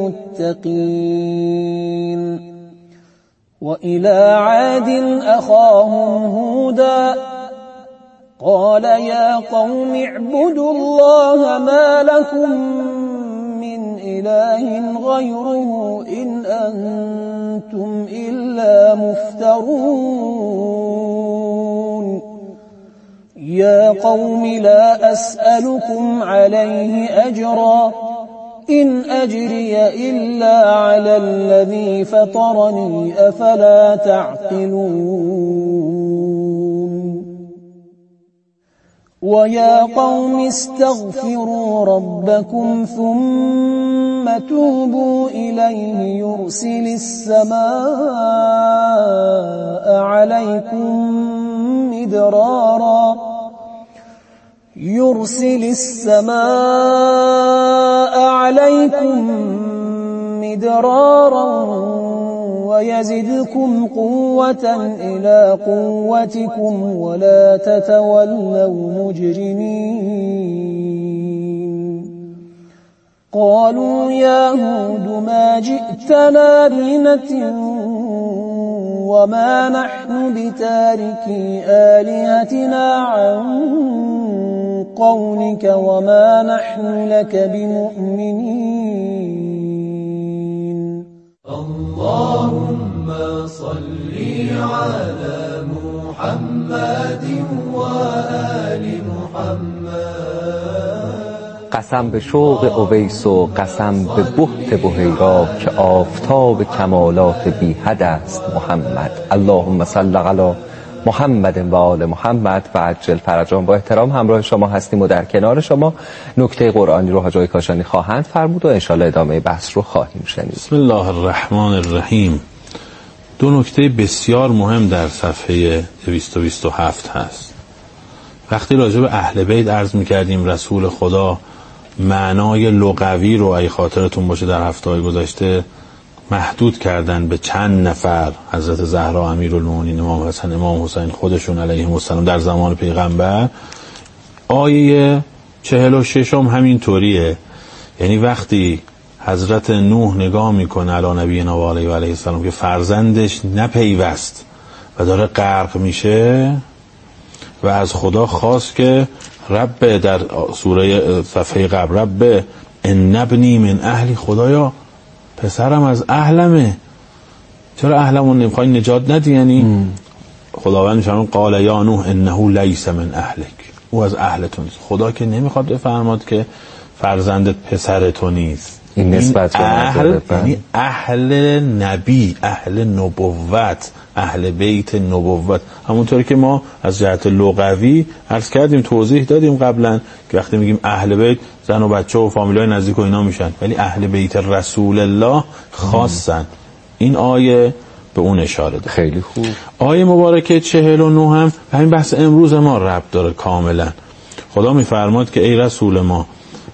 للمتقين. وإلى عاد أخاهم هودا قال يا قوم اعبدوا الله ما لكم من إله غيره إن أنتم إلا مفترون. يا قوم لا أسألكم عليه أجرا إن أجري إلا على الذي فطرني أفلا تعقلون. ويا قوم استغفروا ربكم ثم توبوا إليه يرسل السماء عليكم مدرارا يرسل السماء عليكم مدرارا ويزدكم قوة إلى قوتكم ولا تتولوا مجرمين. قالوا يا هود ما جئتنا بنة وما نحن بتاركي آلهتنا عن قولك وما نحن لك بمؤمنين. اللهم صل على محمد وآل محمد. قسم به شوق اویس و قسم به بهت بحیرا که آفتاب کمالات بی حد است محمد. اللهم صل علی محمد و آل محمد و عجل فرجان. با احترام همراه شما هستیم و در کنار شما نکته قرآنی رو حاج آقای کاشانی خواهند فرمود و انشالله ادامه بحث رو خواهیم شنید. بسم الله الرحمن الرحیم. دو نکته بسیار مهم در صفحه دویست و بیست و هفت هست. وقتی راجع به اهل بیت عرض می‌کردیم رسول خدا معنای لغوی رو ای خاطرتون باشه در هفته‌های گذشته محدود کردن به چند نفر، حضرت زهرا امیرالمومنین، امام حسن، امام حسین خودشون علیهم السلام در زمان پیغمبر. آیه چهل و ششم همین طوریه، یعنی وقتی حضرت نوح نگاه میکنه علی نبینا و علیه و علیه السلام که فرزندش نپیوست و داره غرق میشه و از خدا خواست که رب، در سوره صفحه قبل، رب ان ابنی من اهلی، خدایا پسرم از اهلمه، چرا اهلمون نمیخوای نجات ندی؟ یعنی خداوند میفرماد قال یا نوح انه لیس من اهلک، او از اهلتون نیست. خدا که نمیخواد بفرماد که فرزندت پسر تو نیست. این نسبت به اهل یعنی اهل نبی، اهل نبوت، اهل بیت نبوت. همونطوری که ما از جهت لغوی عرض کردیم، توضیح دادیم قبلا که وقتی میگیم اهل بیت زن و بچه و فامیلای نزدیک و اینا میشن، ولی اهل بیت رسول الله خاصن. این آیه به اون اشاره داره. خیلی خوب. آیه مبارکه چهل و نه هم همین بحث امروز ما ربط داره کاملا. خدا میفرماد که ای رسول ما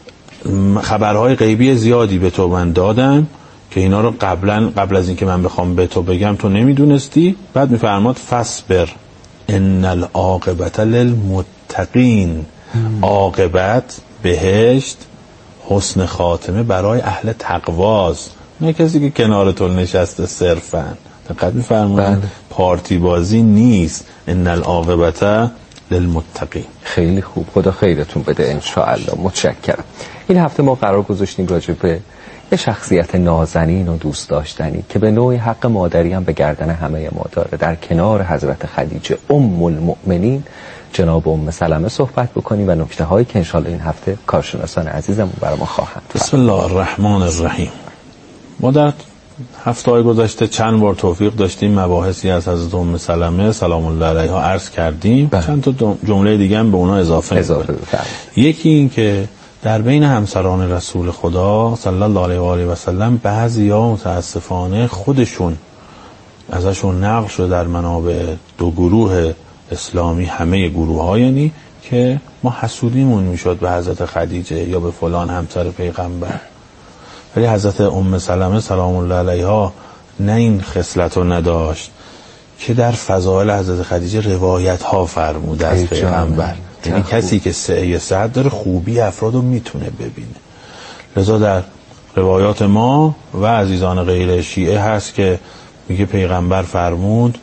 خبرهای غیبی زیادی به تو من دادم که اینا رو قبلا قبل از اینکه من بخوام به تو بگم تو نمیدونستی. بعد میفرماد فصبر ان العاقبت للمتقین، عاقبت، بهشت، حسن خاتمه برای اهل تقواست، نه کسی که کنار تو نشسته صرفا. دقت میفرمایید پارتی بازی نیست. ان العاقبت للمتقین. خیلی خوب، خدا خیرتون بده ان شاء الله. متشکرم. این هفته ما قرار گذاشتیم راجع به یه شخصیت نازنین و دوست داشتنی که به نوعی حق مادری هم به گردن همه ما داره، در کنار حضرت خدیجه ام المؤمنین جناب ام سلمه صحبت بکنیم و نکته هایی که انشالله این هفته کارشناسان عزیزمون برای ما خواهند. بسم الله الرحمن الرحیم. ما در هفته های گذشته چند بار توفیق داشتیم مباحثی از حضرت ام سلمه سلام الله علیها عرض کردیم. بله. چند تا جمله دیگه هم به اونا اضافه اضافه یکی این که در بین همسران رسول خدا صلی الله علیه و آله و سلم بعضیا متاسفانه خودشون ازشون نقل شده در منابع دو گروه اسلامی، همه گروه ها، یعنی که ما حسودیمون میشد به حضرت خدیجه یا به فلان همسر پیغمبر، ولی حضرت ام سلمه سلام الله علیها نه این خصلت رو نداشت که در فضائل حضرت خدیجه روایت ها فرموده از پیغمبر. یعنی کسی که سعی صحت داره خوبی افراد رو میتونه ببینه. لذا در روایات ما و عزیزان غیر شیعه هست که میگه پیغمبر فرمود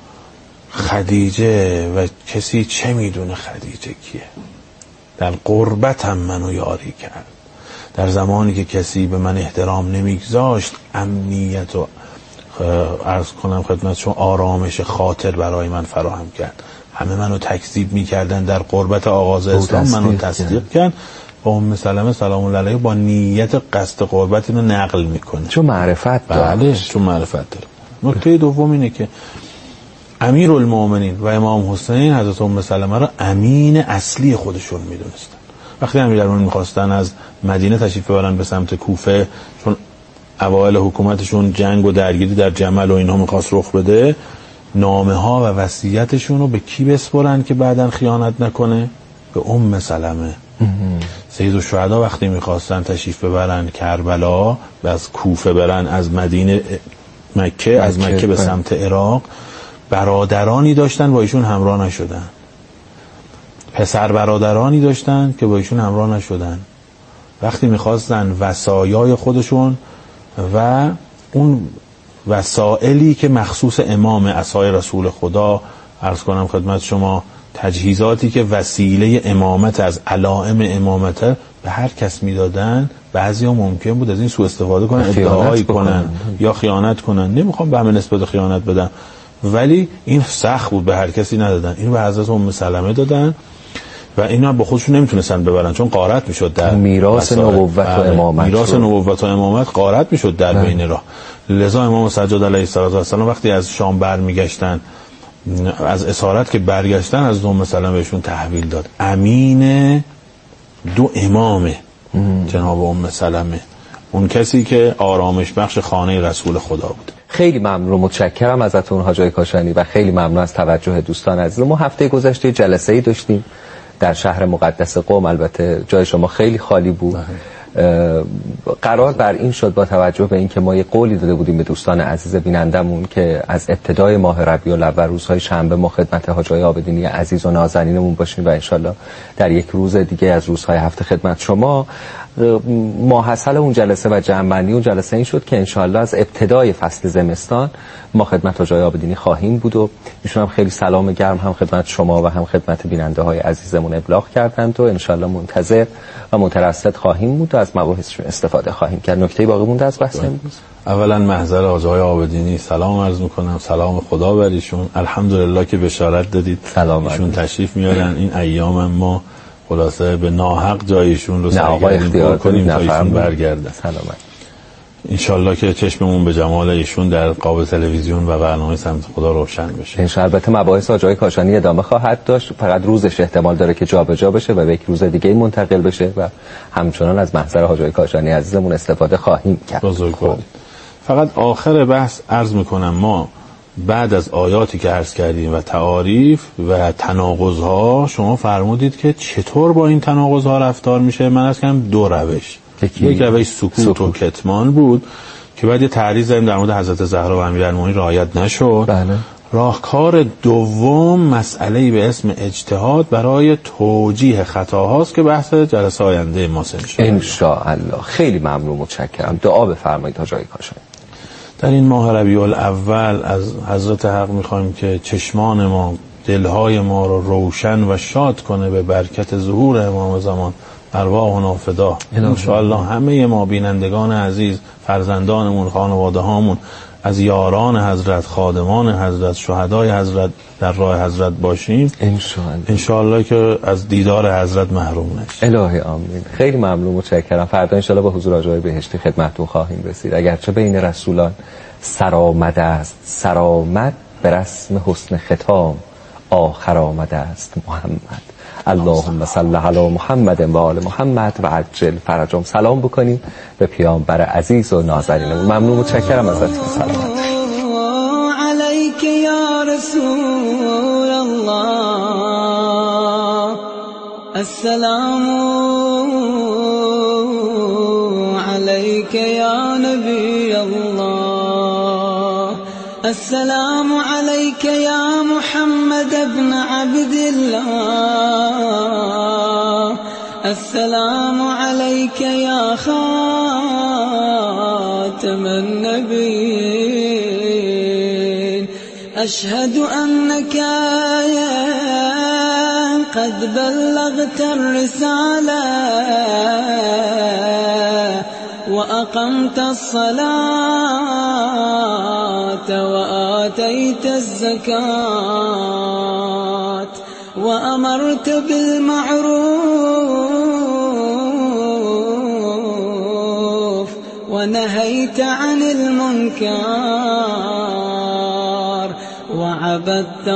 خدیجه و کسی چه میدونه خدیجه کیه، در قربتم منو یاری کرد، در زمانی که کسی به من احترام نمیگذاشت امنیت و عرض کنم خدمت شما آرامش خاطر برای من فراهم کرد. همه منو تکذیب میکردن، در قربت آغاز اسلام منو تصدیق کرد. و ام سلمه سلام الله علیها با نیت قصد قربت اینو نقل میکنه، چون معرفت داره. بله، چون معرفت داره. نکته دوم اینه که امیرالمومنین و امام حسین حضرت ام سلمه رو امین اصلی خودشون میدونستن. وقتی امیرالمومنین میخواستن از مدینه تشریف ببرن به سمت کوفه، چون اوایل حکومتشون جنگ و درگیری در جمل و اینها میخواست رخ بده، نامه ها و وصیتشون رو به کی بسپرن که بعدن خیانت نکنه؟ به ام سلمه. سید الشهدا وقتی میخواستن تشریف ببرن کربلا و از کوفه برن از مدینه مکه، از مکه به سمت عراق، برادرانی داشتن با ایشون همراه نشدن، پسر برادرانی داشتن که با ایشون همراه نشدن. وقتی میخواستن وصایای خودشون و اون وسائلی که مخصوص امام عصای رسول خدا، عرض کنم خدمت شما تجهیزاتی که وسیله امامت از علائم امامت به هر کس میدادن، بعضی ها ممکن بود از این سوء استفاده کنن، ادعایی کنن یا خیانت کنن. نمیخوام به همه نسبت خیانت بدم، ولی این سخت بود، به هر کسی ندادن، این به حضرت ام سلمه دادن و اینا با خودشون نمیتونستن ببرن چون غارت میشد در میراث نبوت و امامت، میراث نبوت و امامت غارت میشد در بین راه. لذا امام سجاد علیه السلام وقتی از شام برمیگشتن، از اسارت که برگشتن، از ام سلمه بهشون تحویل داد. امین دو امامه جناب ام سلمه، اون کسی که آرامش بخش خانه رسول خدا بود. خیلی ممنون و متشکرم ازتون حاج آقای کاشانی و خیلی ممنون از توجه دوستان عزیز. ما هفته گذشته جلسه‌ای داشتیم در شهر مقدس قم، البته جای شما خیلی خالی بود. قرار بر این شد با توجه به اینکه ما یه قولی داده بودیم به دوستان عزیز بینندمون که از ابتدای ماه ربیع الاول روزهای شنبه ما خدمت حاج آقای عابدینی عزیز و نازنینمون باشیم و انشالله در یک روز دیگه از روزهای هفته خدمت شما. ماحصل اون جلسه و جمع‌بندی اون جلسه این شد که انشالله از ابتدای فصل زمستان ما خدمت حاج آقای عابدینی خواهیم بود و ایشون هم خیلی سلام گرم هم خدمت شما و هم خدمت بیننده های عزیزمون ابلاغ کردند و انشالله منتظر و مترصد خواهیم بود و از مباحثشون استفاده خواهیم کرد. نکته باقی مونده از بحث امروز؟ اولا محضر حاج آقای عابدینی سلام عرض میکنم، سلام خدا بر ایشون. الحمدلله که بشارت دادید ایشون تشریف میارن. این ایام ما خلاصه به ناحق جایشون رو سرگردون کنیم تا ایشون برگردن. سلامت. انشالله که چشممون به جمال ایشون در قاب تلویزیون و برنامه سمت خدا روشن بشه. انشالله. البته مباحث حاج آقای کاشانی ادامه خواهد داشت، فقط روزش احتمال داره که جابجا بشه و به یک روز دیگه منتقل بشه و همچنان از محضر حاج آقای کاشانی عزیزمون استفاده خواهیم کرد. بزرگوار. فقط آخر بحث عرض میکنم ما بعد از آیاتی که عرض کردیم و تعاریف و تناقض‌ها شما فرمودید که چطور با این تناقض‌ها رفتار میشه. من از کم دو روش، یک روش سکوت, سکوت و کتمان بود که بعد یه تعریض داریم در مورد حضرت زهرا و امیرالمومنین رعایت نشد. بله. راهکار دوم مسئله به اسم اجتهاد برای توجیه خطاهاست که بحث جلسه آینده ما ان شاء الله. خیلی ممنون متشکرم. دعا بفرمایید حاج آقای کاشانی. در این ماه ربیع الاول از حضرت حق میخوایم که چشمان ما، دلهای ما رو روشن و شاد کنه به برکت ظهور امام زمان ارواح و نافدا. انشاءالله همه ما بینندگان عزیز، فرزندانمون، خانواده هامون از یاران حضرت، خادمان حضرت، شهدای حضرت در راه حضرت باشیم انشاءالله. انشاءالله که از دیدار حضرت محروم نشیم. الهی آمین. خیلی ممنون متشکرم. فردا انشاءالله با حضور آقای بهشتی خدمتتون خواهیم رسید. اگرچه بین رسولان سرآمده است سرآمد، به رسم حسن ختام آخر آمده است محمد. اللهم صل علی محمد و آل محمد و عجل فرجهم. سلام بکنیم به پیامبر عزیز و نازنینمون. ممنون متشکرم ازتون. سلام علیک یا رسول الله، السلام علیک یا نبی الله، السلام علیک یا محمد ابن عبد الله، السلام علیک یا خاتم النبیین، اشهد انک قد بلغت الرسالة وأقمت الصلاة وآتيت الزكاة وأمرت بالمعروف ونهيت عن المنكر وعبدت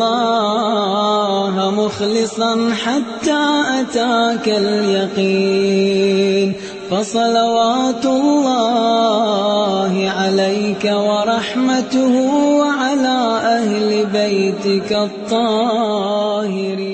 الله مخلصا حتى أتاك اليقين، فصلوات الله عليك ورحمته وعلى أهل بيتك الطاهرين.